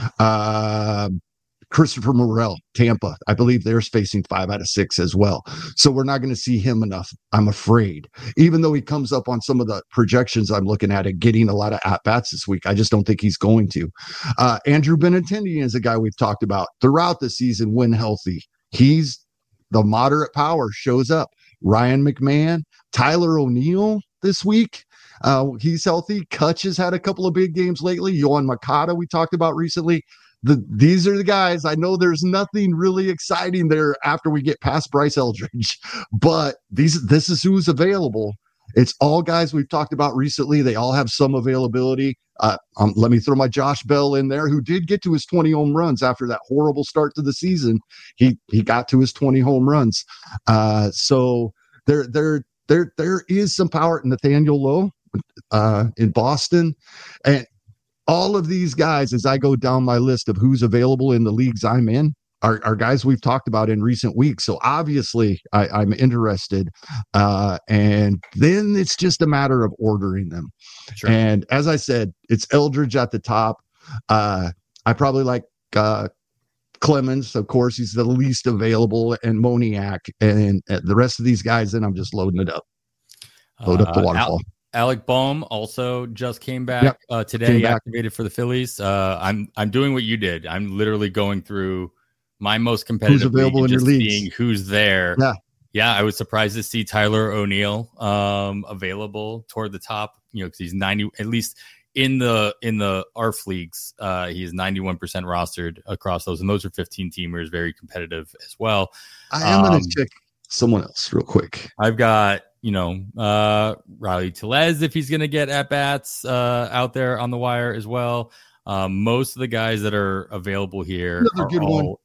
B: Uh, Christopher Morel, Tampa, I believe they're facing five out of six as well. So we're not going to see him enough, I'm afraid. Even though he comes up on some of the projections I'm looking at and getting a lot of at bats this week, I just don't think he's going to. Uh, Andrew Benintendi is a guy we've talked about throughout the season when healthy. He's the moderate power shows up. Ryan McMahon, Tyler O'Neill. This week, uh, he's healthy. Kutch has had a couple of big games lately. Yohan Moncada, we talked about recently. The, these are the guys. I know there's nothing really exciting there after we get past Bryce Eldridge, but these this is who's available. It's all guys we've talked about recently. They all have some availability. Uh, um, let me throw my Josh Bell in there, who did get to his twenty home runs after that horrible start to the season. He he got to his twenty home runs. Uh, so they're they're. There, there is some power in Nathaniel Lowe uh, in Boston, and all of these guys. As I go down my list of who's available in the leagues I'm in, are, are guys we've talked about in recent weeks. So obviously, I, I'm interested, uh, and then it's just a matter of ordering them. Sure. And as I said, it's Eldridge at the top. Uh, I probably like. Uh, Clemens, of course, he's the least available, and Moniak, and, and the rest of these guys. Then I'm just loading it up. Load up the waterfall.
A: Uh, Al- Alec Bohm also just came back yep. uh, today, came back. activated for the Phillies. Uh, I'm I'm doing what you did. I'm literally going through my most competitive
B: who's available
A: league
B: in
A: and
B: your
A: just
B: leagues.
A: Seeing who's there.
B: Yeah,
A: yeah. I was surprised to see Tyler O'Neill um, available toward the top. You know, because he's ninety at least. In the in the A R F leagues, uh, he is ninety-one percent rostered across those, and those are fifteen teamers, very competitive as well.
B: I am um, going to check someone else real quick.
A: I've got you know uh, Riley Tellez if he's going to get at bats uh, out there on the wire as well. Um, most of the guys that are available here
B: Another
A: are
B: good
A: all
B: one.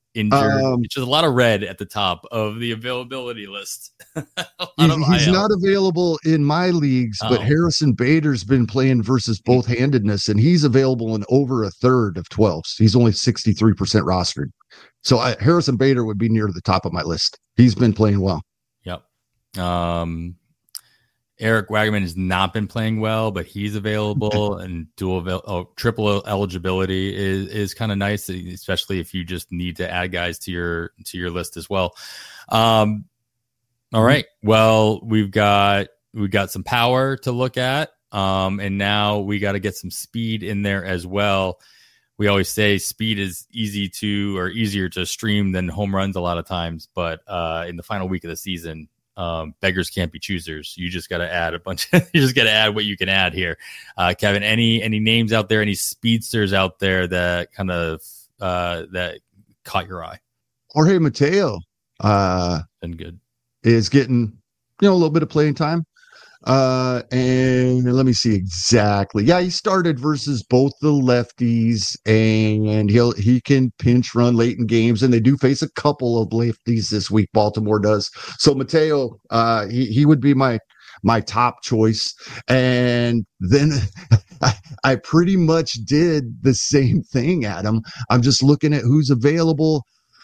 A: injured.
B: Um,
A: It's just a lot of red at the top of the availability list.
B: He's, he's not available in my leagues, but
A: Oh.
B: Harrison Bader's been playing versus both handedness, and he's available in over a third of twelves. He's only sixty-three percent rostered. So I, Harrison Bader would be near the top of my list. He's been playing well.
A: Yep. Um, Eric Wagman has not been playing well, but he's available, and dual oh, triple eligibility is is kind of nice, especially if you just need to add guys to your to your list as well. Um, all right. Well, we've got we've got some power to look at, um, and now we got to get some speed in there as well. We always say speed is easy to or easier to stream than home runs a lot of times, but uh, in the final week of the season, um, beggars can't be choosers. You just got to add a bunch. Of, you just got to add what you can add here. Uh, Kevin, any any names out there, any speedsters out there that kind of uh, that caught your eye?
B: Jorge Mateo uh,
A: Been good.
B: is getting you know a little bit of playing time. Uh, and let me see exactly. Yeah, he started versus both the lefties, and he'll he can pinch run late in games, and they do face a couple of lefties this week. Baltimore does. So Mateo, uh, he he would be my my top choice. And then I, I pretty much did the same thing, Adam. I'm just looking at who's available,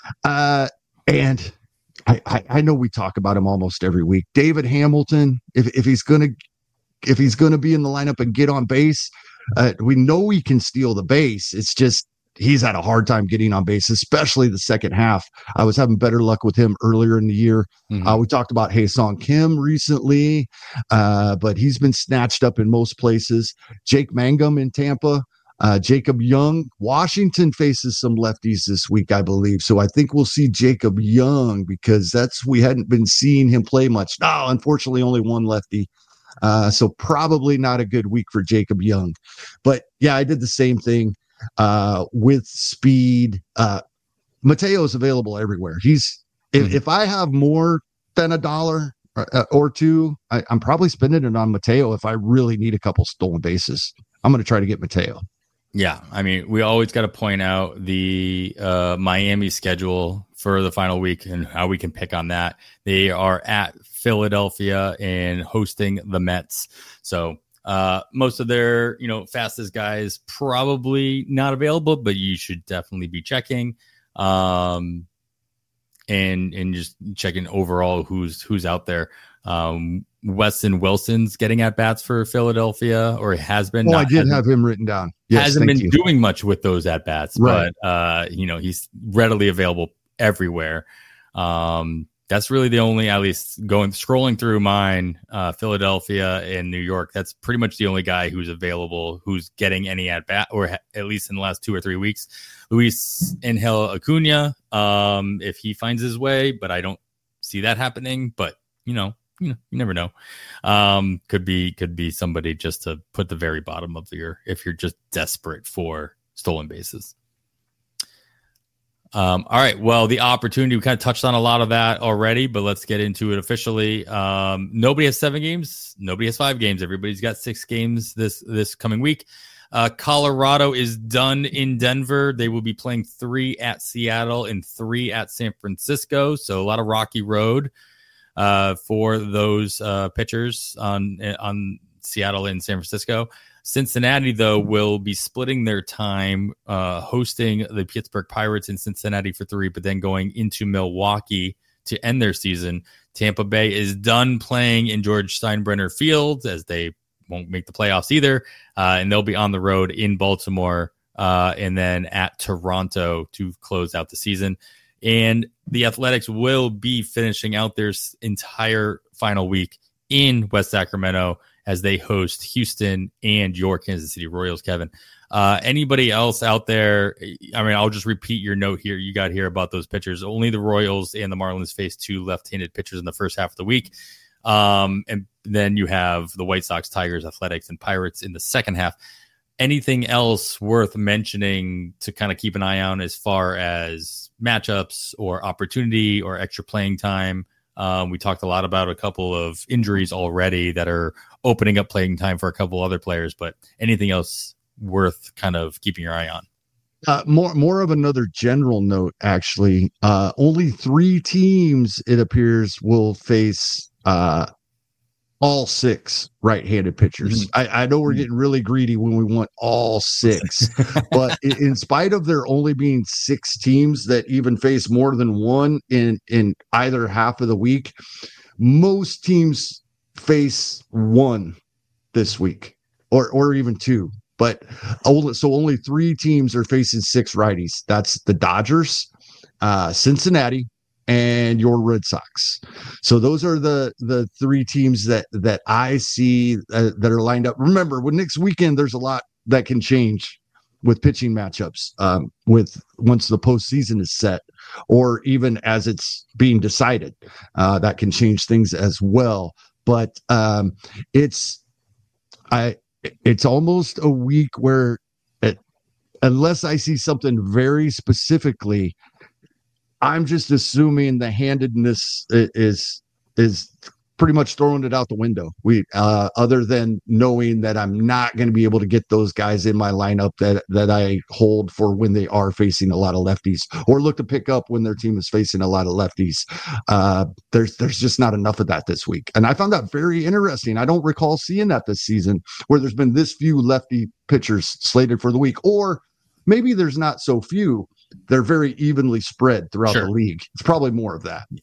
B: uh, and. I, I, I know we talk about him almost every week. David Hamilton, if if he's gonna if he's gonna be in the lineup and get on base, uh, we know he can steal the base. It's just he's had a hard time getting on base, especially the second half. I was having better luck with him earlier in the year. Mm-hmm. Uh, we talked about Ha-Sung Kim recently, uh, but he's been snatched up in most places. Jake Mangum in Tampa. Uh, Jacob Young, Washington faces some lefties this week, I believe. So I think we'll see Jacob Young because that's we hadn't been seeing him play much. No, unfortunately, only one lefty. Uh, so probably not a good week for Jacob Young. But yeah, I did the same thing uh, with speed. Uh, Mateo's available everywhere. He's if, mm-hmm. if I have more than a dollar or, or two, I, I'm probably spending it on Mateo if I really need a couple stolen bases. I'm going to try to get Mateo.
A: Yeah, I mean, we always got to point out the uh, Miami schedule for the final week and how we can pick on that. They are at Philadelphia and hosting the Mets. So uh, most of their, you know, fastest guys probably not available, but you should definitely be checking um, and and just checking overall who's who's out there. Um, Weston Wilson's getting at bats for Philadelphia, or has been.
B: Oh, not, I did have him written down.
A: Yes, hasn't been you. doing much with those at bats, right. but uh, you know he's readily available everywhere. Um, that's really the only, at least going scrolling through mine, uh, Philadelphia and New York. That's pretty much the only guy who's available, who's getting any at bat, or ha- at least in the last two or three weeks. Luis Angel Acuna, um, if he finds his way, but I don't see that happening. But you know. You know, you never know. Um, could be could be somebody just to put the very bottom of your if you're just desperate for stolen bases. Um, all right. Well, the opportunity, we kind of touched on a lot of that already, but let's get into it officially. Um, nobody has seven games. Nobody has five games. Everybody's got six games this this coming week. Uh, Colorado is done in Denver. They will be playing three at Seattle and three at San Francisco. So a lot of rocky road. Uh, for those uh, pitchers on on Seattle and San Francisco. Cincinnati, though, will be splitting their time uh, hosting the Pittsburgh Pirates in Cincinnati for three, but then going into Milwaukee to end their season. Tampa Bay is done playing in George Steinbrenner Field, as they won't make the playoffs either, uh, and they'll be on the road in Baltimore uh, and then at Toronto to close out the season. And the Athletics will be finishing out their entire final week in West Sacramento as they host Houston and your Kansas City Royals, Kevin. Uh, anybody else out there? I mean, I'll just repeat your note here. You got here about those pitchers. Only the Royals and the Marlins face two left-handed pitchers in the first half of the week. Um, and then you have the White Sox, Tigers, Athletics, and Pirates in the second half. Anything else worth mentioning to kind of keep an eye on as far as matchups or opportunity or extra playing time? Um, we talked a lot about a couple of injuries already that are opening up playing time for a couple other players, but anything else worth kind of keeping your eye on?
B: Uh, more more of another general note, actually. Uh, only three teams, it appears, will face uh, all six right-handed pitchers. Mm-hmm. I, I know we're getting really greedy when we want all six, but in, in spite of there only being six teams that even face more than one in in either half of the week, most teams face one this week, or or even two. But only, so only three teams are facing six righties. That's the Dodgers, uh, Cincinnati, and your Red Sox. So those are the the three teams that that I see uh, that are lined up. Remember, with next weekend, there's a lot that can change with pitching matchups. Um, with once the postseason is set, or even as it's being decided, uh, that can change things as well. But um, it's I. It's almost a week where, it, unless I see something very specifically, I'm just assuming the handedness is is pretty much throwing it out the window. We, uh, other than knowing that I'm not going to be able to get those guys in my lineup that that I hold for when they are facing a lot of lefties, or look to pick up when their team is facing a lot of lefties. Uh, there's there's just not enough of that this week, and I found that very interesting. I don't recall seeing that this season, where there's been this few lefty pitchers slated for the week, or maybe there's not so few. They're very evenly spread throughout sure. the league. It's probably more of that.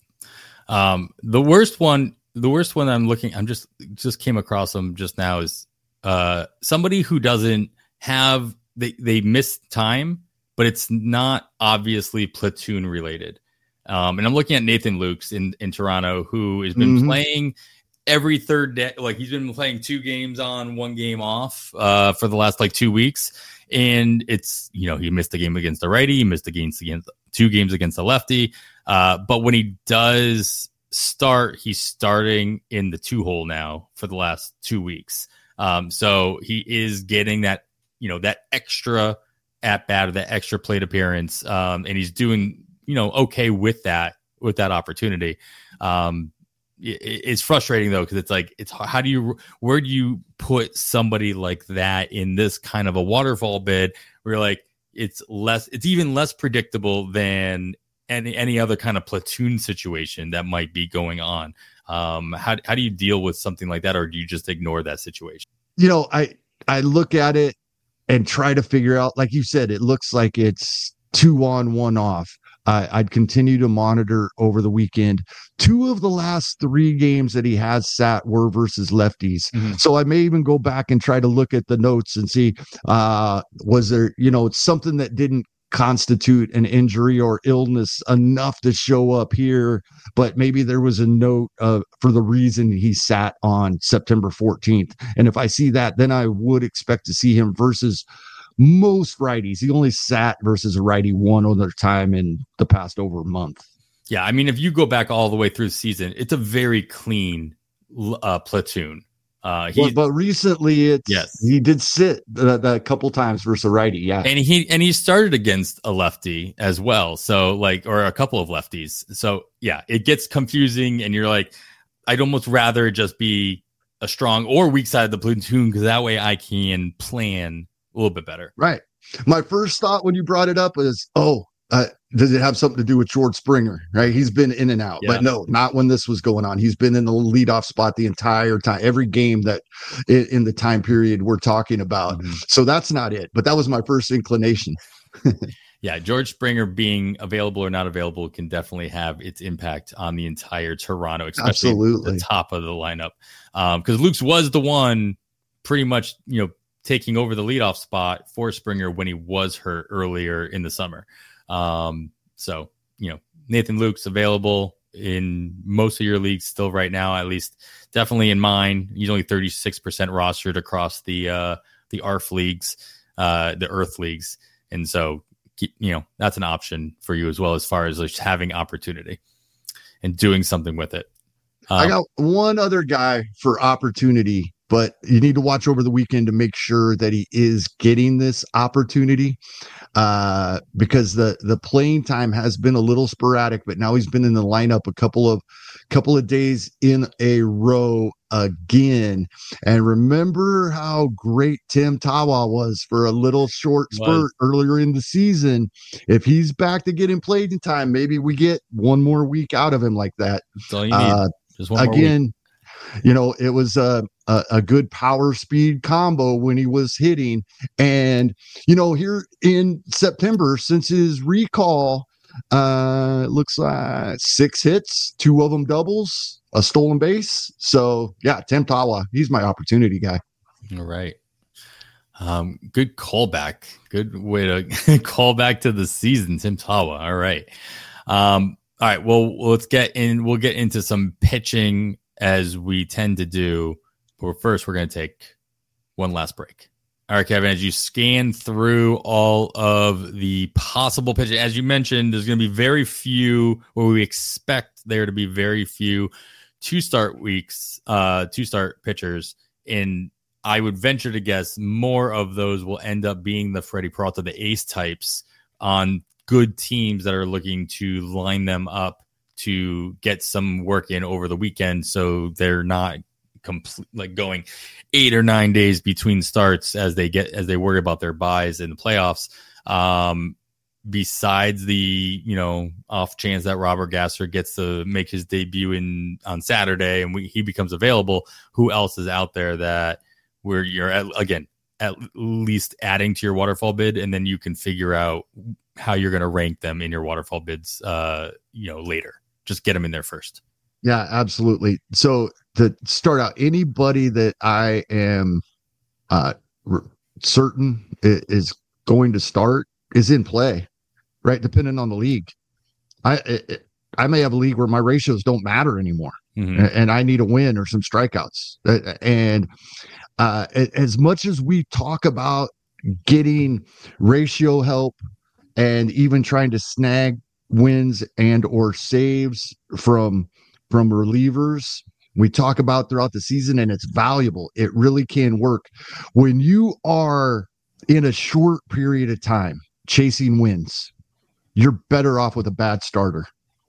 A: Um, the worst one. The worst one I'm looking, I'm just just came across them just now is uh, somebody who doesn't have they they missed time, but it's not obviously platoon related. Um, and I'm looking at Nathan Lukes in in Toronto, who has been mm-hmm. playing every third day. Like he's been playing two games on, one game off uh, for the last like two weeks. And it's, you know, he missed a game against the righty, he missed the games against two games against the lefty. Uh, but when he does start, he's starting in the two hole now for the last two weeks. Um, so he is getting that, you know, that extra at bat or that extra plate appearance. Um, and he's doing, you know, okay with that, with that opportunity. Um, it, it's frustrating though, because it's like, it's how do you, where do you put somebody like that in this kind of a waterfall bid where like, it's less, it's even less predictable than any any other kind of platoon situation that might be going on. Um, how how do you deal with something like that, or do you just ignore that situation?
B: You know, I I look at it and try to figure out, like you said, it looks like it's two on, one off. Uh, I'd continue to monitor over the weekend. Two of the last three games that he has sat were versus lefties. Mm-hmm. So I may even go back and try to look at the notes and see, uh, was there, you know, something that didn't constitute an injury or illness enough to show up here, but maybe there was a note uh, for the reason he sat on September fourteenth. And if I see that, then I would expect to see him versus most righties. He only sat versus a righty one other time in the past over a month.
A: Yeah, I mean, if you go back all the way through the season, it's a very clean uh, platoon. Uh, he,
B: well, but recently, it's yes, he did sit a, a couple times versus a righty, yeah,
A: and he and he started against a lefty as well, so like, or a couple of lefties, so yeah, it gets confusing, and you're like, I'd almost rather just be a strong or weak side of the platoon because that way I can plan a little bit better.
B: Right. My first thought when you brought it up was, oh, uh, does it have something to do with George Springer? Right. He's been in and out, yeah. But no, not when this was going on. He's been in the leadoff spot the entire time, every game that in, in the time period we're talking about. Mm-hmm. So that's not it. But that was my first inclination.
A: Yeah. George Springer being available or not available can definitely have its impact on the entire Toronto, especially Absolutely. the top of the lineup. Um, because Lukes was the one pretty much, you know, taking over the leadoff spot for Springer when he was hurt earlier in the summer. Um, so, you know, Nathan Lukes available in most of your leagues still right now, at least definitely in mine. He's only thirty-six percent rostered across the, uh, the A R F leagues, uh, the Earth leagues. And so, you know, that's an option for you as well, as far as just having opportunity and doing something with it. Um,
B: I got one other guy for opportunity but you need to watch over the weekend to make sure that he is getting this opportunity, uh, because the the playing time has been a little sporadic. But now he's been in the lineup a couple of couple of days in a row again. And remember how great Tim Tawa was for a little short spurt earlier in the season. If he's back to getting playing time, maybe we get one more week out of him like that.
A: That's all you need.
B: Uh,
A: Just one more
B: again,
A: week.
B: You know, it was a, a a good power speed combo when he was hitting. And, you know, here in September, since his recall, uh, it looks like six hits, two of them doubles, a stolen base. So, yeah, Tim Tawa, he's my opportunity guy.
A: All right. Um, good callback. Good way to call back to the season, Tim Tawa. All right. Um, all right. Well, let's get in. We'll get into some pitching as we tend to do. But first, we're going to take one last break. All right, Kevin, as you scan through all of the possible pitches, as you mentioned, there's going to be very few, or we expect there to be very few two-start weeks, uh, two-start pitchers. And I would venture to guess more of those will end up being the Freddie Peralta, the ace types on good teams that are looking to line them up to get some work in over the weekend, so they're not complete like going eight or nine days between starts as they get as they worry about their buys in the playoffs. Um, besides the you know off chance that Robert Gasser gets to make his debut in on Saturday and we, he becomes available, who else is out there that where you're at, again at least adding to your waterfall bid, and then you can figure out how you're going to rank them in your waterfall bids uh you know later. Just get them in there first.
B: Yeah, absolutely. So to start out, anybody that I am uh, r- certain is going to start is in play, right? Depending on the league. I it, I may have a league where my ratios don't matter anymore, mm-hmm. and I need a win or some strikeouts. And uh, as much as we talk about getting ratio help and even trying to snag wins and or saves from from relievers, we talk about throughout the season, and it's valuable. It really can work when you are in a short period of time chasing wins. You're better off with a bad starter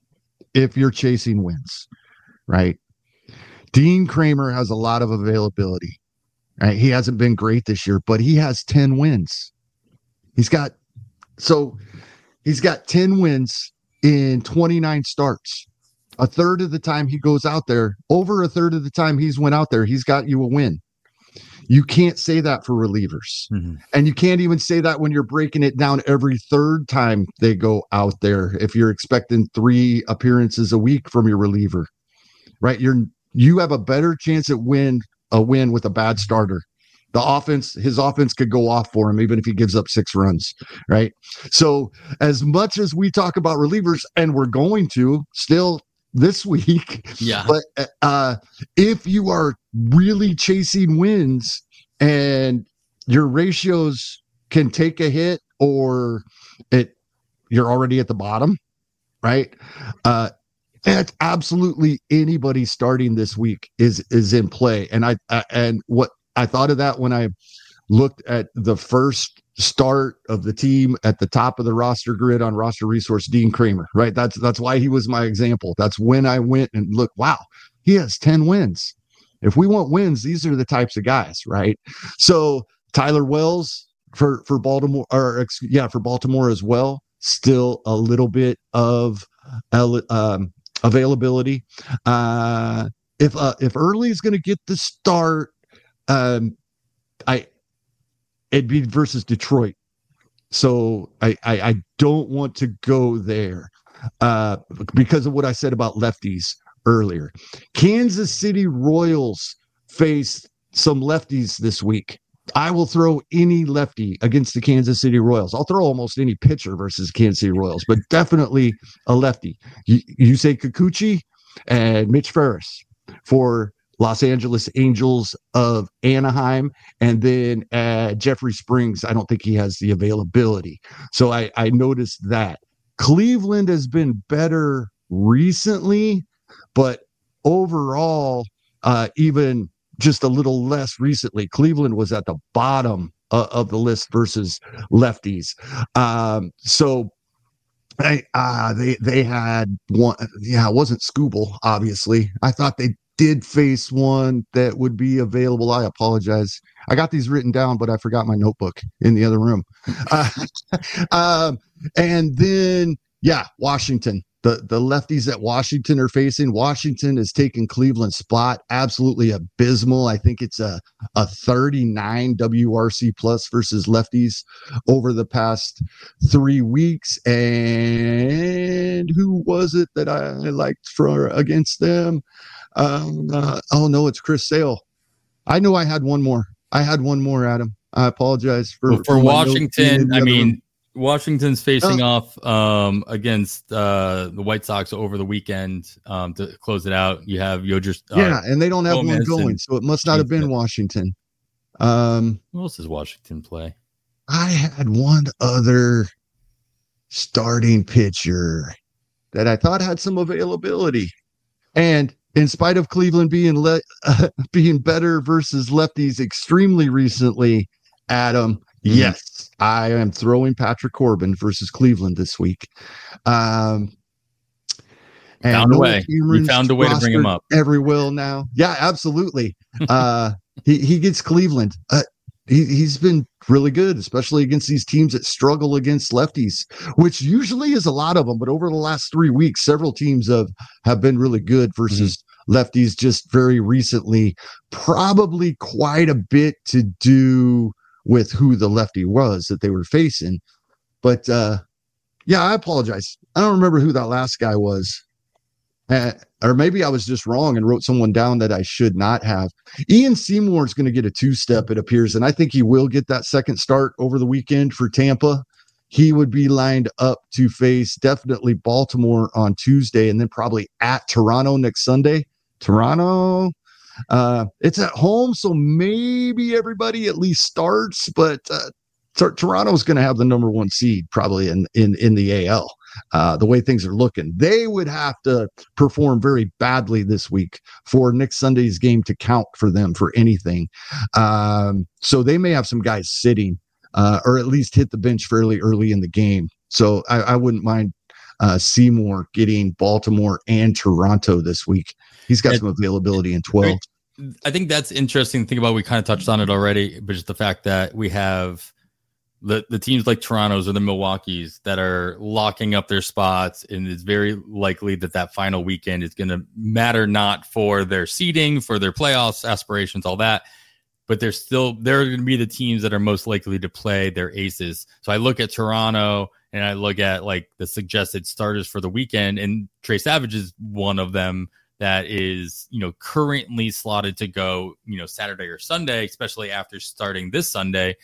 B: if you're chasing wins, right? Dean Kramer has a lot of availability, right? He hasn't been great this year, but he has ten wins. He's got so he's got ten wins in twenty-nine starts. A third of the time he goes out there, over a third of the time he's went out there, he's got you a win. You can't say that for relievers. Mm-hmm. And you can't even say that when you're breaking it down every third time they go out there. If you're expecting three appearances a week from your reliever, right? You're, you have a better chance at win a win with a bad starter. The offense, his offense could go off for him, even if he gives up six runs, right? So as much as we talk about relievers, and we're going to still this week,
A: yeah.
B: But uh, if you are really chasing wins and your ratios can take a hit, or it you're already at the bottom, right? Uh, and absolutely anybody starting this week is is in play. And I, I and what I thought of that when I looked at the first start of the team at the top of the roster grid on Roster Resource, Dean Kramer, right? That's that's why he was my example. That's when I went and looked, wow, he has ten wins. If we want wins, these are the types of guys, right? So Tyler Wells for for Baltimore, or yeah, for Baltimore as well. Still a little bit of um, availability. Uh, if uh, if Early is going to get the start, um, I. It'd be versus Detroit. So I, I, I don't want to go there uh, because of what I said about lefties earlier. Kansas City Royals face some lefties this week. I will throw any lefty against the Kansas City Royals. I'll throw almost any pitcher versus Kansas City Royals, but definitely a lefty. You, you say Kikuchi and Mitch Ferris for Los Angeles Angels of Anaheim, and then uh, Jeffrey Springs. I don't think he has the availability. So I, I noticed that. Cleveland has been better recently, but overall, uh, even just a little less recently. Cleveland was at the bottom uh, of the list versus lefties. Um, so I, uh, they they had one. Yeah, it wasn't Scooble, obviously. I thought they did face one that would be available. I apologize. I got these written down, but I forgot my notebook in the other room. Uh, um, and then, yeah, Washington. The the lefties that Washington are facing. Washington has taken Cleveland's spot. Absolutely abysmal. I think it's a, a thirty-nine W R C plus versus lefties over the past three weeks. And who was it that I liked for against them? Um, uh, oh, no, it's Chris Sale. I know I had one more. I had one more, Adam. I apologize for,
A: well, for,
B: for
A: Washington. I mean, room. Washington's facing
B: uh,
A: off um, against uh, the White Sox over the weekend um, to close it out. You have Yoger. Uh,
B: yeah, and they don't have
A: Gomez
B: one going, so it must not have been Washington. Um,
A: Who else does Washington play?
B: I had one other starting pitcher that I thought had some availability, and in spite of Cleveland being le- uh, being better versus lefties extremely recently, Adam. Mm-hmm. Yes, I am throwing Patrick Corbin versus Cleveland this week. Um, and
A: found a way. You found a way to bring him up.
B: Every will now. Yeah, absolutely. Uh, he, he gets Cleveland. Uh, he, he's been really good, especially against these teams that struggle against lefties, which usually is a lot of them. But over the last three weeks, several teams have, have been really good versus mm-hmm. lefties just very recently. Probably quite a bit to do with who the lefty was that they were facing. But uh, yeah, I apologize. I don't remember who that last guy was. Uh, or maybe I was just wrong and wrote someone down that I should not have. Ian Seymour is going to get a two-step, it appears, and I think he will get that second start over the weekend for Tampa. He would be lined up to face definitely Baltimore on Tuesday and then probably at Toronto next Sunday. Toronto... Uh, it's at home, so maybe everybody at least starts, but uh, t- Toronto's going to have the number one seed probably in, in, in the A L. Uh, the way things are looking, they would have to perform very badly this week for next Sunday's game to count for them for anything. Um, so they may have some guys sitting, uh, or at least hit the bench fairly early in the game. So I, I wouldn't mind uh, Seymour getting Baltimore and Toronto this week. He's got some availability in twelve.
A: I think that's interesting to think about. We kind of touched on it already, but just the fact that we have the, the teams like Toronto's or the Milwaukee's that are locking up their spots. And it's very likely that that final weekend is going to matter, not for their seeding, for their playoffs aspirations, all that, but they're still, they're going to be the teams that are most likely to play their aces. So I look at Toronto and I look at like the suggested starters for the weekend, and Trey Savage is one of them that is, you know, currently slotted to go, you know, Saturday or Sunday, especially after starting this Sunday.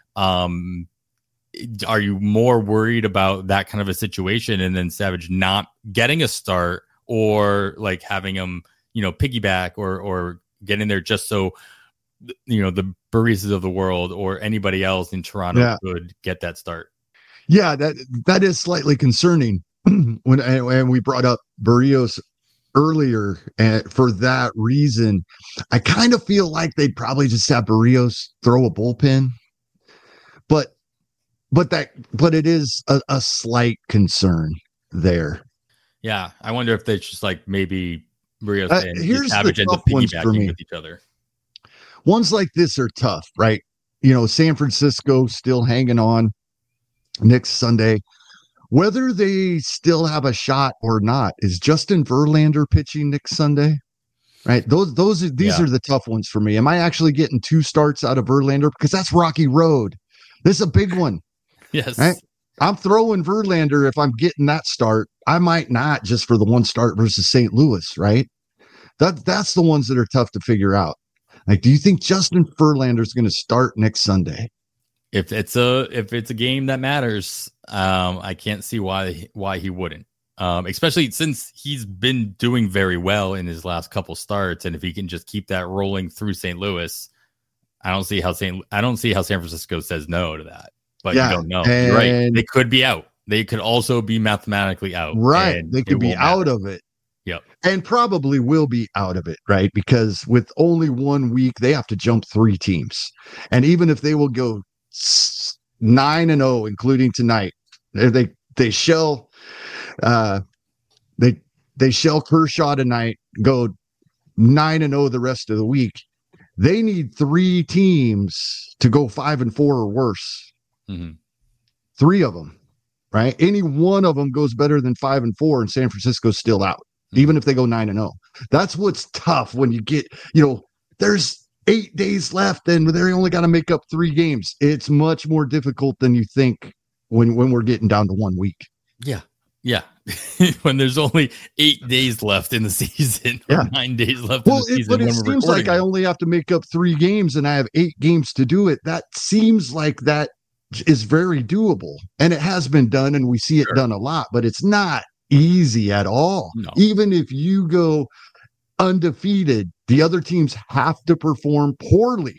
A: Um, are you more worried about that kind of a situation and then Savage not getting a start, or like having him, you know, piggyback or, or get in there just so, you know, the Baristas of the world or anybody else in Toronto yeah. could get that start?
B: Yeah, that, that is slightly concerning when, and we brought up Barrios earlier, and for that reason, I kind of feel like they'd probably just have Barrios throw a bullpen, but but that but it is a, a slight concern there.
A: Yeah, I wonder if they just like maybe Barrios
B: uh,
A: and
B: here's
A: Savage
B: the
A: end
B: tough
A: up
B: ones for me.
A: piggybacking with each other.
B: Ones like this are tough, right? You know, San Francisco still hanging on next Sunday. Whether they still have a shot or not, is Justin Verlander pitching next Sunday? Right. Those, those, are, these yeah. are the tough ones for me. Am I actually getting two starts out of Verlander? Because that's Rocky Road. This is a big one.
A: Yes.
B: Right? I'm throwing Verlander if I'm getting that start. I might not, just for the one start versus Saint Louis. Right. That, that's the ones that are tough to figure out. Like, do you think Justin Verlander is going to start next Sunday?
A: If it's a if it's a game that matters, um, I can't see why why he wouldn't. Um, especially since he's been doing very well in his last couple starts, and if he can just keep that rolling through Saint Louis, I don't see how Saint I don't see how San Francisco says no to that. But yeah, you don't know. You're right. They could be out. They could also be mathematically out.
B: Right. They could be out of it.
A: Yep.
B: And probably will be out of it, right? Because with only one week, they have to jump three teams. And even if they will go nine and oh, including tonight, they they shell uh, they they shell Kershaw tonight, go nine and oh the rest of the week. They need three teams to go five and four or worse.
A: Mm-hmm. Three
B: of them, right? Any one of them goes better than five and four, and San Francisco's still out. Even if they go nine and oh, that's what's tough when you get, you know, there's eight days left and they only got to make up three games. It's much more difficult than you think when, when we're getting down to one week.
A: Yeah. Yeah. When there's only eight days left in the season,
B: yeah.
A: or nine days left
B: well,
A: in the
B: it,
A: season.
B: But it seems like I only have to make up three games and I have eight games to do it. That seems like that is very doable. And it has been done and we see it sure. done a lot, but it's not easy at all.
A: No.
B: Even if you go undefeated, the other teams have to perform poorly.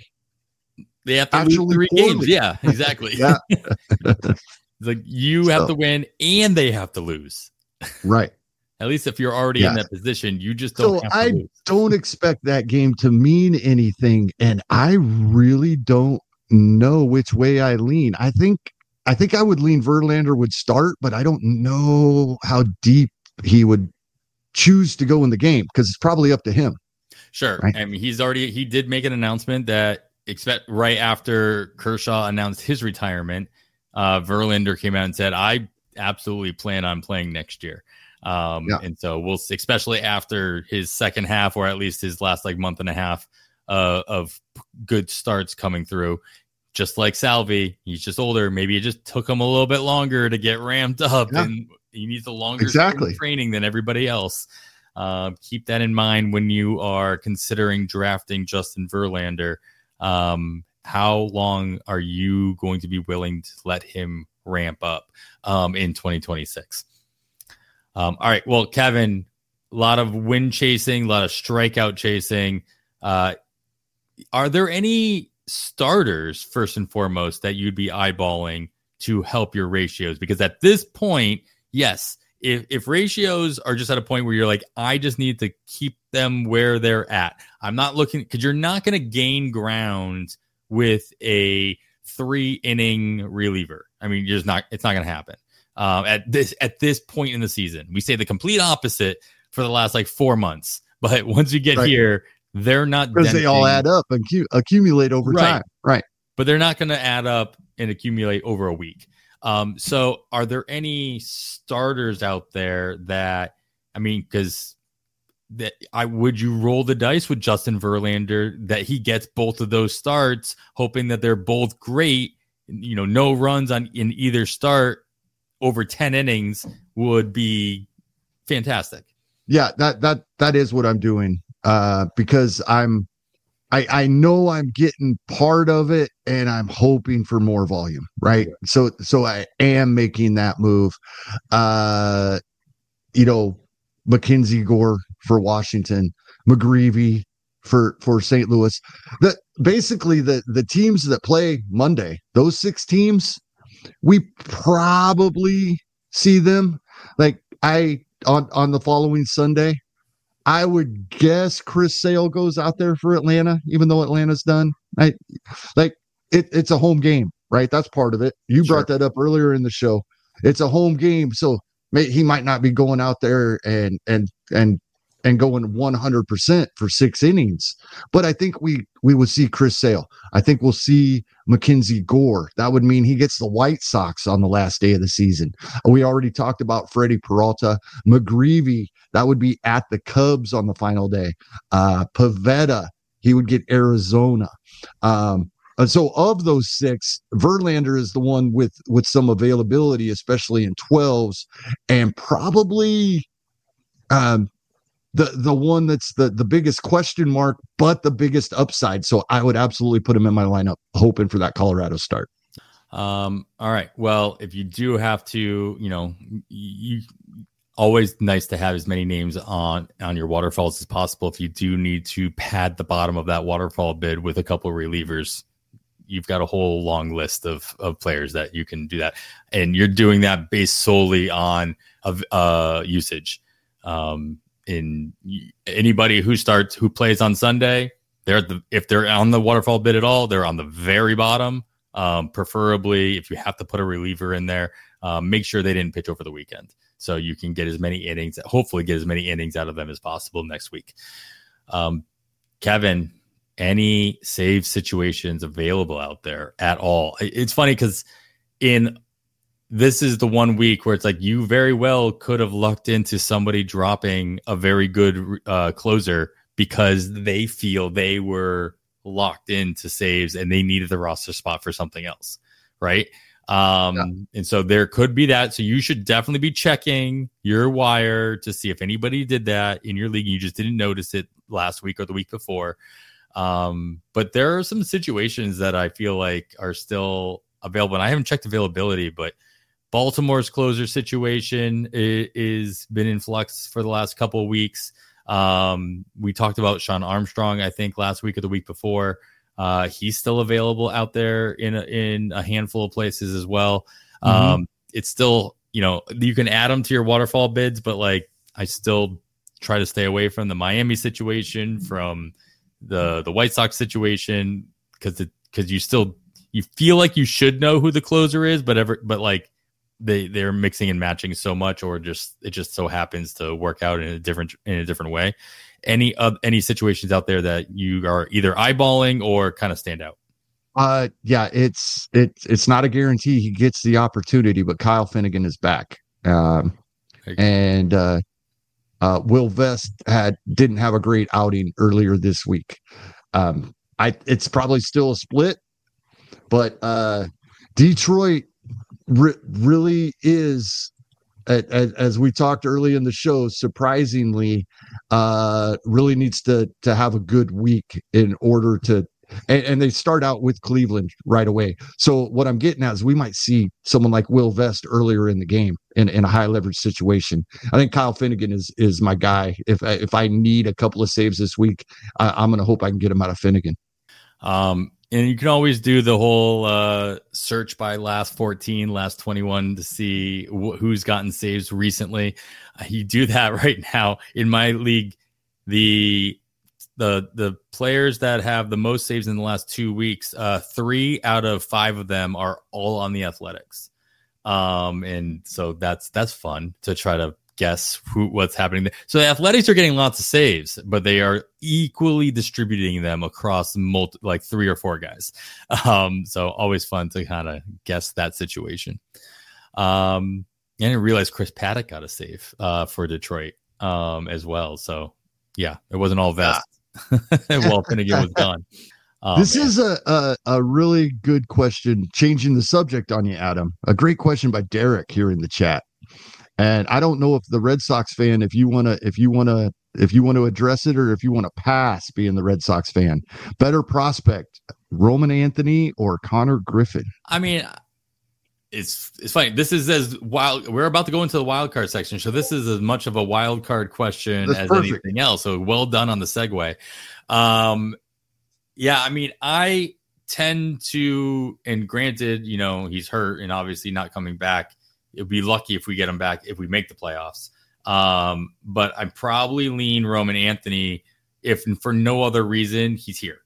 A: They have to Actually lose three poorly. games. Yeah, exactly.
B: yeah.
A: It's like you so, have to win and they have to lose.
B: Right.
A: At least if you're already yeah. in that position, you just don't
B: so
A: have to
B: I
A: lose.
B: don't expect that game to mean anything. And I really don't know which way I lean. I think I think I would lean Verlander would start, but I don't know how deep he would choose to go in the game because it's probably up to him.
A: Sure. Right? I mean, he's already, he did make an announcement that expect right after Kershaw announced his retirement, uh, Verlander came out and said, I absolutely plan on playing next year. Um, yeah. And so we'll, especially after his second half, or at least his last like month and a half uh, of good starts coming through. Just like Salvi, he's just older. Maybe it just took him a little bit longer to get ramped up, yeah. and he needs a longer
B: exactly.
A: training than everybody else. Uh, keep that in mind when you are considering drafting Justin Verlander. Um, how long are you going to be willing to let him ramp up um, in twenty twenty-six? Um, all right. Well, Kevin, a lot of win chasing, a lot of strikeout chasing. Uh, are there any starters first and foremost that you'd be eyeballing to help your ratios? Because at this point, yes, if if ratios are just at a point where you're like, I just need to keep them where they're at. I'm not looking, because you're not going to gain ground with a three inning reliever. I mean, you're just not, it's not going to happen um, at this at this point in the season. We say the complete opposite for the last like four months, but once you get right. here, they're not,
B: because they all add up and cu- accumulate over
A: right.
B: time. Right.
A: But they're not going to add up and accumulate over a week. Um, so are there any starters out there that, I mean, because that I would you roll the dice with Justin Verlander that he gets both of those starts, hoping that they're both great, you know, no runs on in either start over ten innings would be fantastic.
B: Yeah, that that that is what I'm doing. Uh, because I'm, I, I know I'm getting part of it and I'm hoping for more volume. Right. Yeah. So, so I am making that move. Uh, you know, Mackenzie Gore for Washington, McGreevy for, for Saint Louis. The, basically the, the teams that play Monday, those six teams, we probably see them like I, on, on the following Sunday. I would guess Chris Sale goes out there for Atlanta, even though Atlanta's done. I like it, it's a home game, right? That's part of it. You sure. brought that up earlier in the show. It's a home game, so may, he might not be going out there and and and and going one hundred percent for six innings. But I think we we will see Chris Sale. I think we'll see Mackenzie Gore. That would mean he gets the White Sox on the last day of the season. We already talked about Freddie Peralta. McGreevy, that would be at the Cubs on the final day. Uh, Pavetta, he would get Arizona. Um, and so of those six, Verlander is the one with, with some availability, especially in twelves, and probably um, the the one that's the, the biggest question mark, but the biggest upside. So I would absolutely put him in my lineup, hoping for that Colorado start.
A: Um, all right. Well, if you do have to, you know, you always nice to have as many names on, on your waterfalls as possible. If you do need to pad the bottom of that waterfall bid with a couple of relievers, you've got a whole long list of, of players that you can do that. And you're doing that based solely on of uh, usage. Um, in anybody who starts who plays on Sunday, they're at the if they're on the waterfall bid at all, they're on the very bottom. Um, preferably, if you have to put a reliever in there, um, make sure they didn't pitch over the weekend, so you can get as many innings, hopefully get as many innings out of them as possible next week. Um, Kevin, any save situations available out there at all? It's funny because in this is the one week where it's like you very well could have lucked into somebody dropping a very good uh, closer because they feel they were locked into saves and they needed the roster spot for something else, right? Um, yeah. And so there could be that. So you should definitely be checking your wire to see if anybody did that in your league. You just didn't notice it last week or the week before. Um, but there are some situations that I feel like are still available. And I haven't checked availability, but Baltimore's closer situation is, is been in flux for the last couple of weeks. Um, we talked about Sean Armstrong, I think last week or the week before. Uh, he's still available out there in a, in a handful of places as well. Mm-hmm. Um, it's still, you know, you can add them to your waterfall bids, but like I still try to stay away from the Miami situation, from the the White Sox situation, because because you still you feel like you should know who the closer is, but ever but like they they're mixing and matching so much, or just it just so happens to work out in a different in a different way. Any uh, any situations out there that you are either eyeballing or kind of stand out?
B: Uh, yeah, it's it's it's not a guarantee he gets the opportunity, but Kyle Finnegan is back, um, and uh, uh, Will Vest had didn't have a great outing earlier this week. Um, I it's probably still a split, but uh, Detroit re- really is. As, as we talked early in the show, surprisingly, uh, really needs to to have a good week in order to, and, and they start out with Cleveland right away. So what I'm getting at is we might see someone like Will Vest earlier in the game in, in a high leverage situation. I think Kyle Finnegan is is my guy. If if I need a couple of saves this week, I, I'm going to hope I can get him out of Finnegan.
A: Um. And you can always do the whole uh, search by last fourteen, last twenty-one to see wh- who's gotten saves recently. Uh, you do that right now in my league. The the the players that have the most saves in the last two weeks, uh, three out of five of them are all on the Athletics. Um, and so that's that's fun to try to guess who what's happening there. So the Athletics are getting lots of saves, but they are equally distributing them across multi, like three or four guys. Um, so always fun to kind of guess that situation. Um, I didn't realize Chris Paddock got a save uh, for Detroit um, as well. So yeah, it wasn't all Vest. Well, Finnegan was gone. Oh,
B: this
A: man.
B: is a, a a really good question. Changing the subject on you, Adam. A great question by Derek here in the chat. And I don't know if the Red Sox fan, if you want to, if you want to, if you want to address it, or if you want to pass being the Red Sox fan. Better prospect, Roman Anthony or Connor Griffin?
A: I mean, it's it's funny. This is as wild. We're about to go into the wild card section, so this is as much of a wild card question
B: That's
A: as
B: perfect.
A: anything else. So well done on the segue. Um, yeah, I mean, I tend to, and granted, you know, he's hurt and obviously not coming back. It'd be lucky if we get him back if we make the playoffs. Um, but I probably lean Roman Anthony if for no other reason he's here.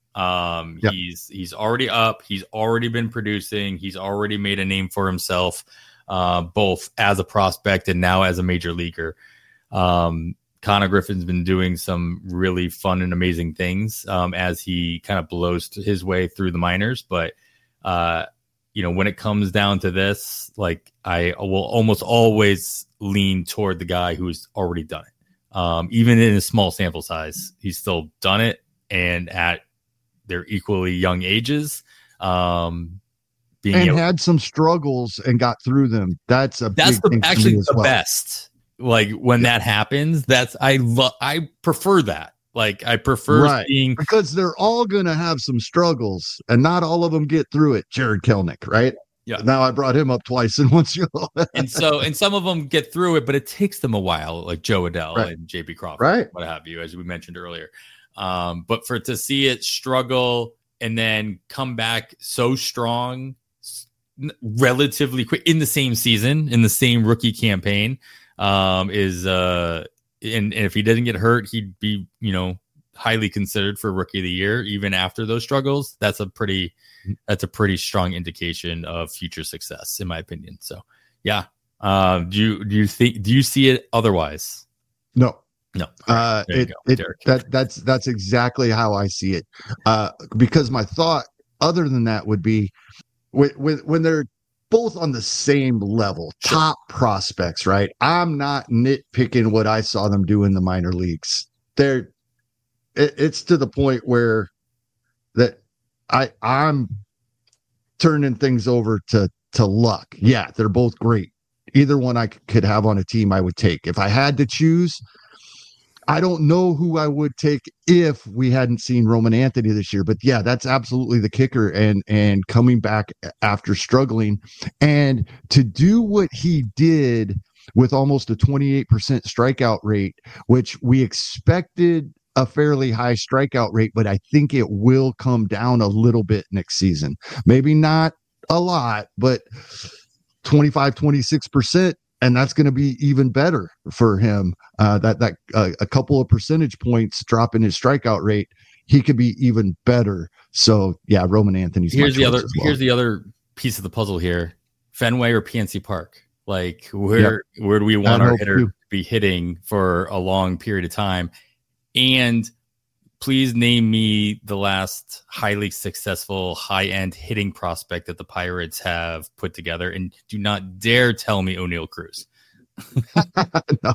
A: Um, yep. He's he's already up. He's already been producing. He's already made a name for himself, uh, both as a prospect and now as a major leaguer. Um, Connor Griffin's been doing some really fun and amazing things um, as he kind of blows his way through the minors. But uh, you know, when it comes down to this, like I will almost always lean toward the guy who's already done it. Um, even in a small sample size, he's still done it. And at their equally young ages, um, being
B: and
A: able,
B: had some struggles and got through them. That's a
A: that's
B: big
A: the,
B: thing
A: actually
B: as
A: the
B: well.
A: best. Like when yeah. that happens, that's I love. I prefer that. Like I prefer
B: right.
A: seeing
B: because they're all going to have some struggles, and not all of them get through it. Jared Kelnick, right?
A: Yeah.
B: Now I brought him up twice in one show.
A: And so, and some of them get through it, but it takes them a while, like Joe Adell
B: right.
A: and J P Crawford,
B: right?
A: What have you, as we mentioned earlier. Um, but for to see it struggle and then come back so strong, relatively quick in the same season, in the same rookie campaign, um, is uh, and, and if he doesn't get hurt, he'd be, you know, highly considered for rookie of the year, even after those struggles. That's a pretty, that's a pretty strong indication of future success, in my opinion. So, yeah. Uh, do you, do you think, do you see it otherwise?
B: No,
A: no.
B: Uh, it, it that that's, that's exactly how I see it. Uh, because my thought other than that would be when, when, when they're both on the same level,
A: sure.
B: top prospects, right? I'm not nitpicking what I saw them do in the minor leagues. They're, it, it's to the point where that I, I'm turning things over to, to luck. Yeah, they're both great. Either one I could have on a team I would take. If I had to choose, I don't know who I would take if we hadn't seen Roman Anthony this year. But yeah, that's absolutely the kicker. And and coming back after struggling, and to do what he did with almost a twenty-eight percent strikeout rate, which we expected a fairly high strikeout rate, but I think it will come down a little bit next season. Maybe not a lot, but twenty-five, twenty-six percent. And that's going to be even better for him. Uh, that that uh, a couple of percentage points drop in his strikeout rate, he could be even better. So yeah, Roman Anthony's.
A: Here's the other. Well. Here's the other piece of the puzzle here: Fenway or P N C Park. Like where yep. where do we want our hitter too. to be hitting for a long period of time? And please name me the last highly successful high-end hitting prospect that the Pirates have put together. And do not dare tell me O'Neal Cruz.
B: No.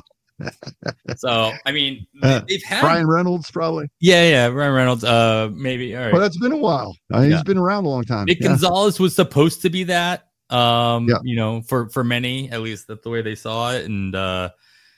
A: So, I mean,
B: uh,
A: they've had
B: Ryan Reynolds probably.
A: Yeah, yeah, Ryan Reynolds. Uh, maybe. All right.
B: Well, that's been a while. Uh, he's yeah. been around a long time.
A: Nick
B: yeah.
A: Gonzalez was supposed to be that. Um,
B: yeah.
A: you know, for for many, at least that's the way they saw it. And uh,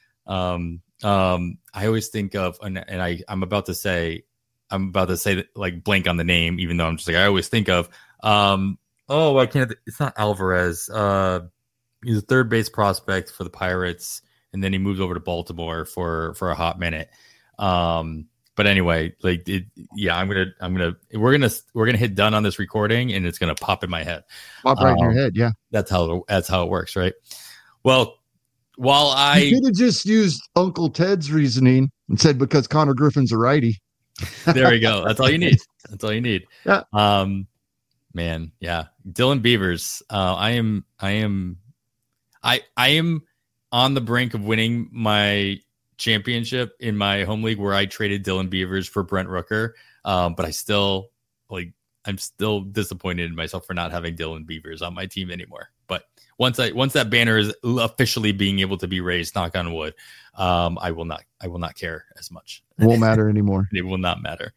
A: um, um, I always think of, and, and I I'm about to say. I'm about to say that, like, blank on the name, even though I'm just like, I always think of, um, oh, I can't, it's not Alvarez. Uh, he's a third base prospect for the Pirates. And then he moves over to Baltimore for, for a hot minute. Um, but anyway, like, it, yeah, I'm going to, I'm going to, we're going to, we're going to hit done on this recording and it's going to pop in my head.
B: Pop right um, in your head. Yeah.
A: That's how, that's how it works. Right. Well, while I
B: you could have just used Uncle Ted's reasoning and said, because Connor Griffin's a righty.
A: There we go. That's all you need. That's all you need.
B: Yeah.
A: Um, man. Yeah. Dylan Beavers. Uh, I am, I am, I, I am on the brink of winning my championship in my home league where I traded Dylan Beavers for Brent Rooker. Um, but I still like, I'm still disappointed in myself for not having Dylan Beavers on my team anymore. But once I, once that banner is officially being able to be raised, knock on wood, um, I will not, I will not care as much.
B: It won't matter anymore.
A: It will not matter.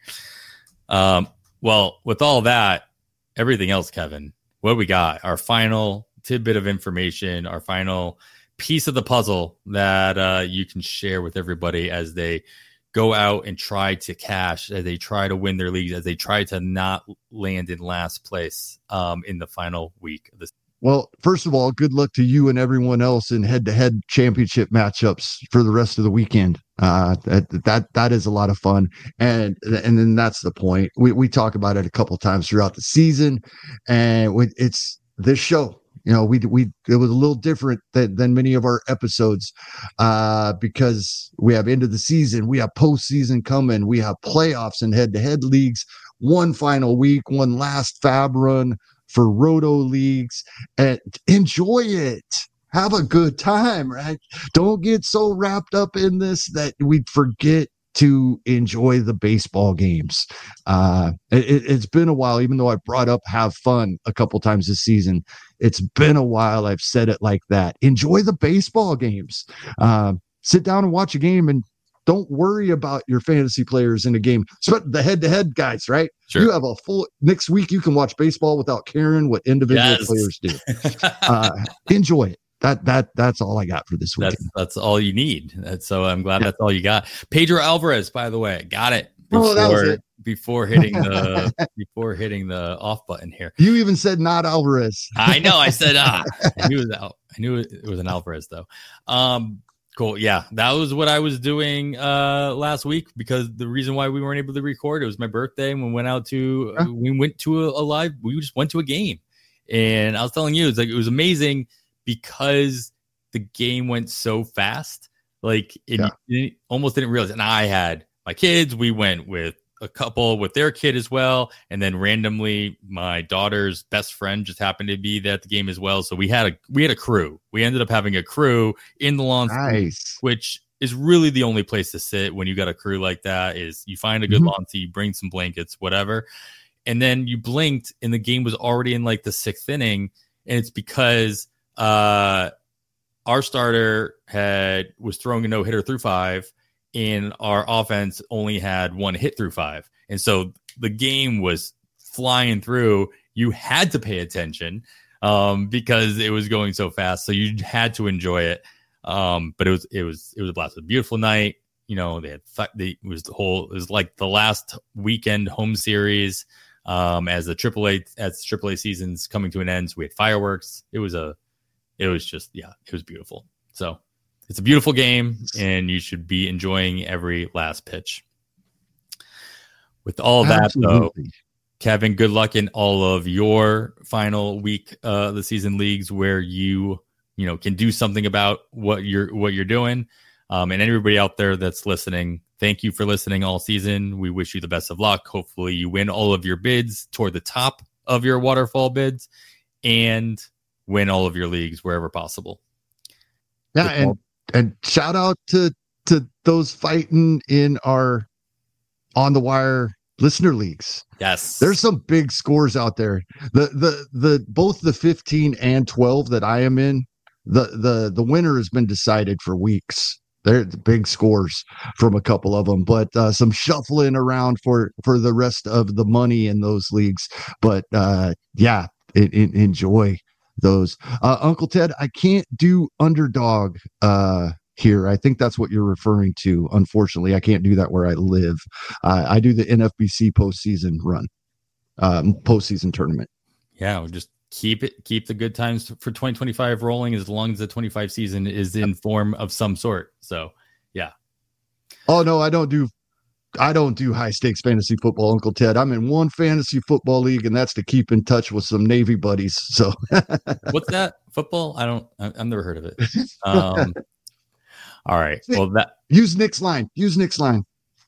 A: Um, well, with all that, everything else, Kevin, what we got, our final tidbit of information, our final piece of the puzzle that uh, you can share with everybody as they go out and try to cash, as they try to win their leagues, as they try to not land in last place um, in the final week of this.
B: Well, first of all, good luck to you and everyone else in head-to-head championship matchups for the rest of the weekend. Uh, that that that is a lot of fun, and and then that's the point. We we talk about it a couple times throughout the season, and it's this show. You know, we we it was a little different than, than many of our episodes, uh, because we have end of the season, we have postseason coming, we have playoffs and head-to-head leagues, one final week, one last fab run for roto leagues, and enjoy it. Have a good time, right? Don't get so wrapped up in this that we forget to enjoy the baseball games. Uh, it, it's been a while, even though I brought up have fun a couple times this season. It's been a while I've said it like that. Enjoy the baseball games. Uh, sit down and watch a game and don't worry about your fantasy players in a game. So the head-to-head guys, right?
A: Sure.
B: You have a full next week. You can watch baseball without caring what individual
A: yes.
B: players do. Uh, enjoy it. That that that's all I got for this week.
A: That's that's all you need. That's, so I'm glad yeah. that's all you got. Pedro Alvarez, by the way, got it before
B: oh, that was it.
A: before hitting the before hitting the off button here.
B: You even said not Alvarez.
A: I know. I said ah. I knew it was Al- I knew it was an Alvarez though. Um. Cool. Yeah, that was what I was doing uh, last week because the reason why we weren't able to record, it was my birthday and we went out to, huh? we went to a, a live, we just went to a game. And I was telling you, it's like, it was amazing because the game went so fast. Like, it,
B: Yeah.
A: you almost didn't realize. And I had my kids. We went with a couple with their kid as well. And then randomly, my daughter's best friend just happened to be at the game as well. So we had a we had a crew. We ended up having a crew in the lawn,
B: Nice.
A: which is really the only place to sit when you got a crew like that. Is you find a good
B: Mhm.
A: lawn seat, you bring some blankets, whatever. And then you blinked, and the game was already in like the sixth inning. And it's because uh, our starter had was throwing a no hitter through five, and our offense only had one hit through five. And so the game was flying through. You had to pay attention um, because it was going so fast. So you had to enjoy it. Um, but it was it was it was a blast. It was a beautiful night. You know, they had they, it was the whole it was like the last weekend home series um, as the triple A as triple A season's coming to an end. So we had fireworks. It was a it was just yeah, it was beautiful. So it's a beautiful game, and you should be enjoying every last pitch. With all that,
B: Absolutely.
A: though, Kevin, good luck in all of your final week uh, of the season leagues where you, you know, can do something about what you're what you're doing. Um, and everybody out there that's listening, thank you for listening all season. We wish you the best of luck. Hopefully, you win all of your bids toward the top of your waterfall bids, and win all of your leagues wherever possible.
B: Yeah, and and shout out to to those fighting in our on the wire listener leagues.
A: Yes,
B: There's some big scores out there. The the the both the fifteen and twelve that I am in, the the the winner has been decided for weeks. They're the big scores from a couple of them, but uh, some shuffling around for for the rest of the money in those leagues. But uh, yeah, it, it, enjoy those. Uh, Uncle Ted, I can't do underdog uh, here. I think that's what you're referring to. Unfortunately, I can't do that where I live. Uh, I do the N F B C postseason run, um, postseason tournament.
A: Yeah, we'll just keep it, keep the good times for twenty twenty-five rolling as long as the twenty-five season is in form of some sort. So, yeah.
B: Oh no, I don't do, I don't do high stakes fantasy football, Uncle Ted. I'm in one fantasy football league, and that's to keep in touch with some Navy buddies. So,
A: what's that football? I don't. I, I've never heard of it. Um, all right. Well, that
B: use Nick's line. Use Nick's line.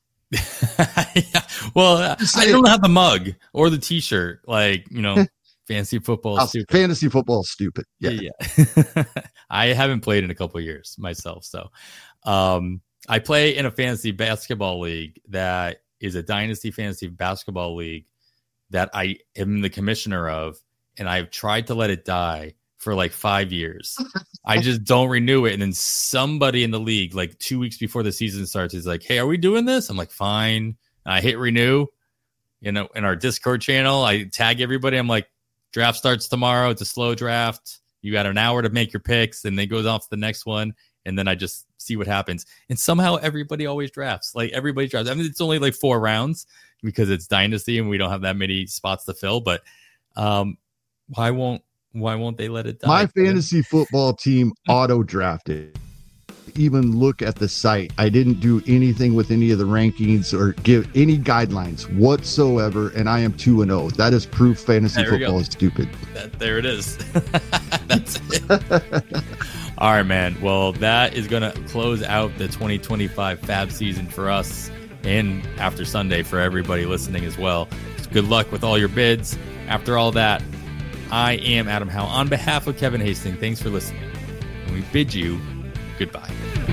A: yeah. Well, I don't have the mug or the T-shirt. Like, you know, fantasy football is stupid.
B: Fantasy football is stupid. Yeah,
A: yeah. I haven't played in a couple of years myself, so um, I play in a fantasy basketball league that is a dynasty fantasy basketball league that I am the commissioner of, and I've tried to let it die for like five years. I just don't renew it. And then somebody in the league, like two weeks before the season starts, is like, hey, are we doing this? I'm like, fine. And I hit renew, you know, in our Discord channel. I tag everybody. I'm like, draft starts tomorrow. It's a slow draft. You got an hour to make your picks, and then goes off to the next one. And then I just see what happens. And somehow everybody always drafts. Like everybody drafts. I mean, it's only like four rounds because it's dynasty and we don't have that many spots to fill. But um, why won't why won't they let it die?
B: My fantasy football team auto drafted. Even look at the site. I didn't do anything with any of the rankings or give any guidelines whatsoever, and I am two and zero. That is proof fantasy football is stupid.
A: That, there it is. That's it. All right, man. Well, that is going to close out the twenty twenty-five Fab season for us, and after Sunday for everybody listening as well. So good luck with all your bids. After all that, I am Adam Howe on behalf of Kevin Hastings. Thanks for listening, and we bid you goodbye.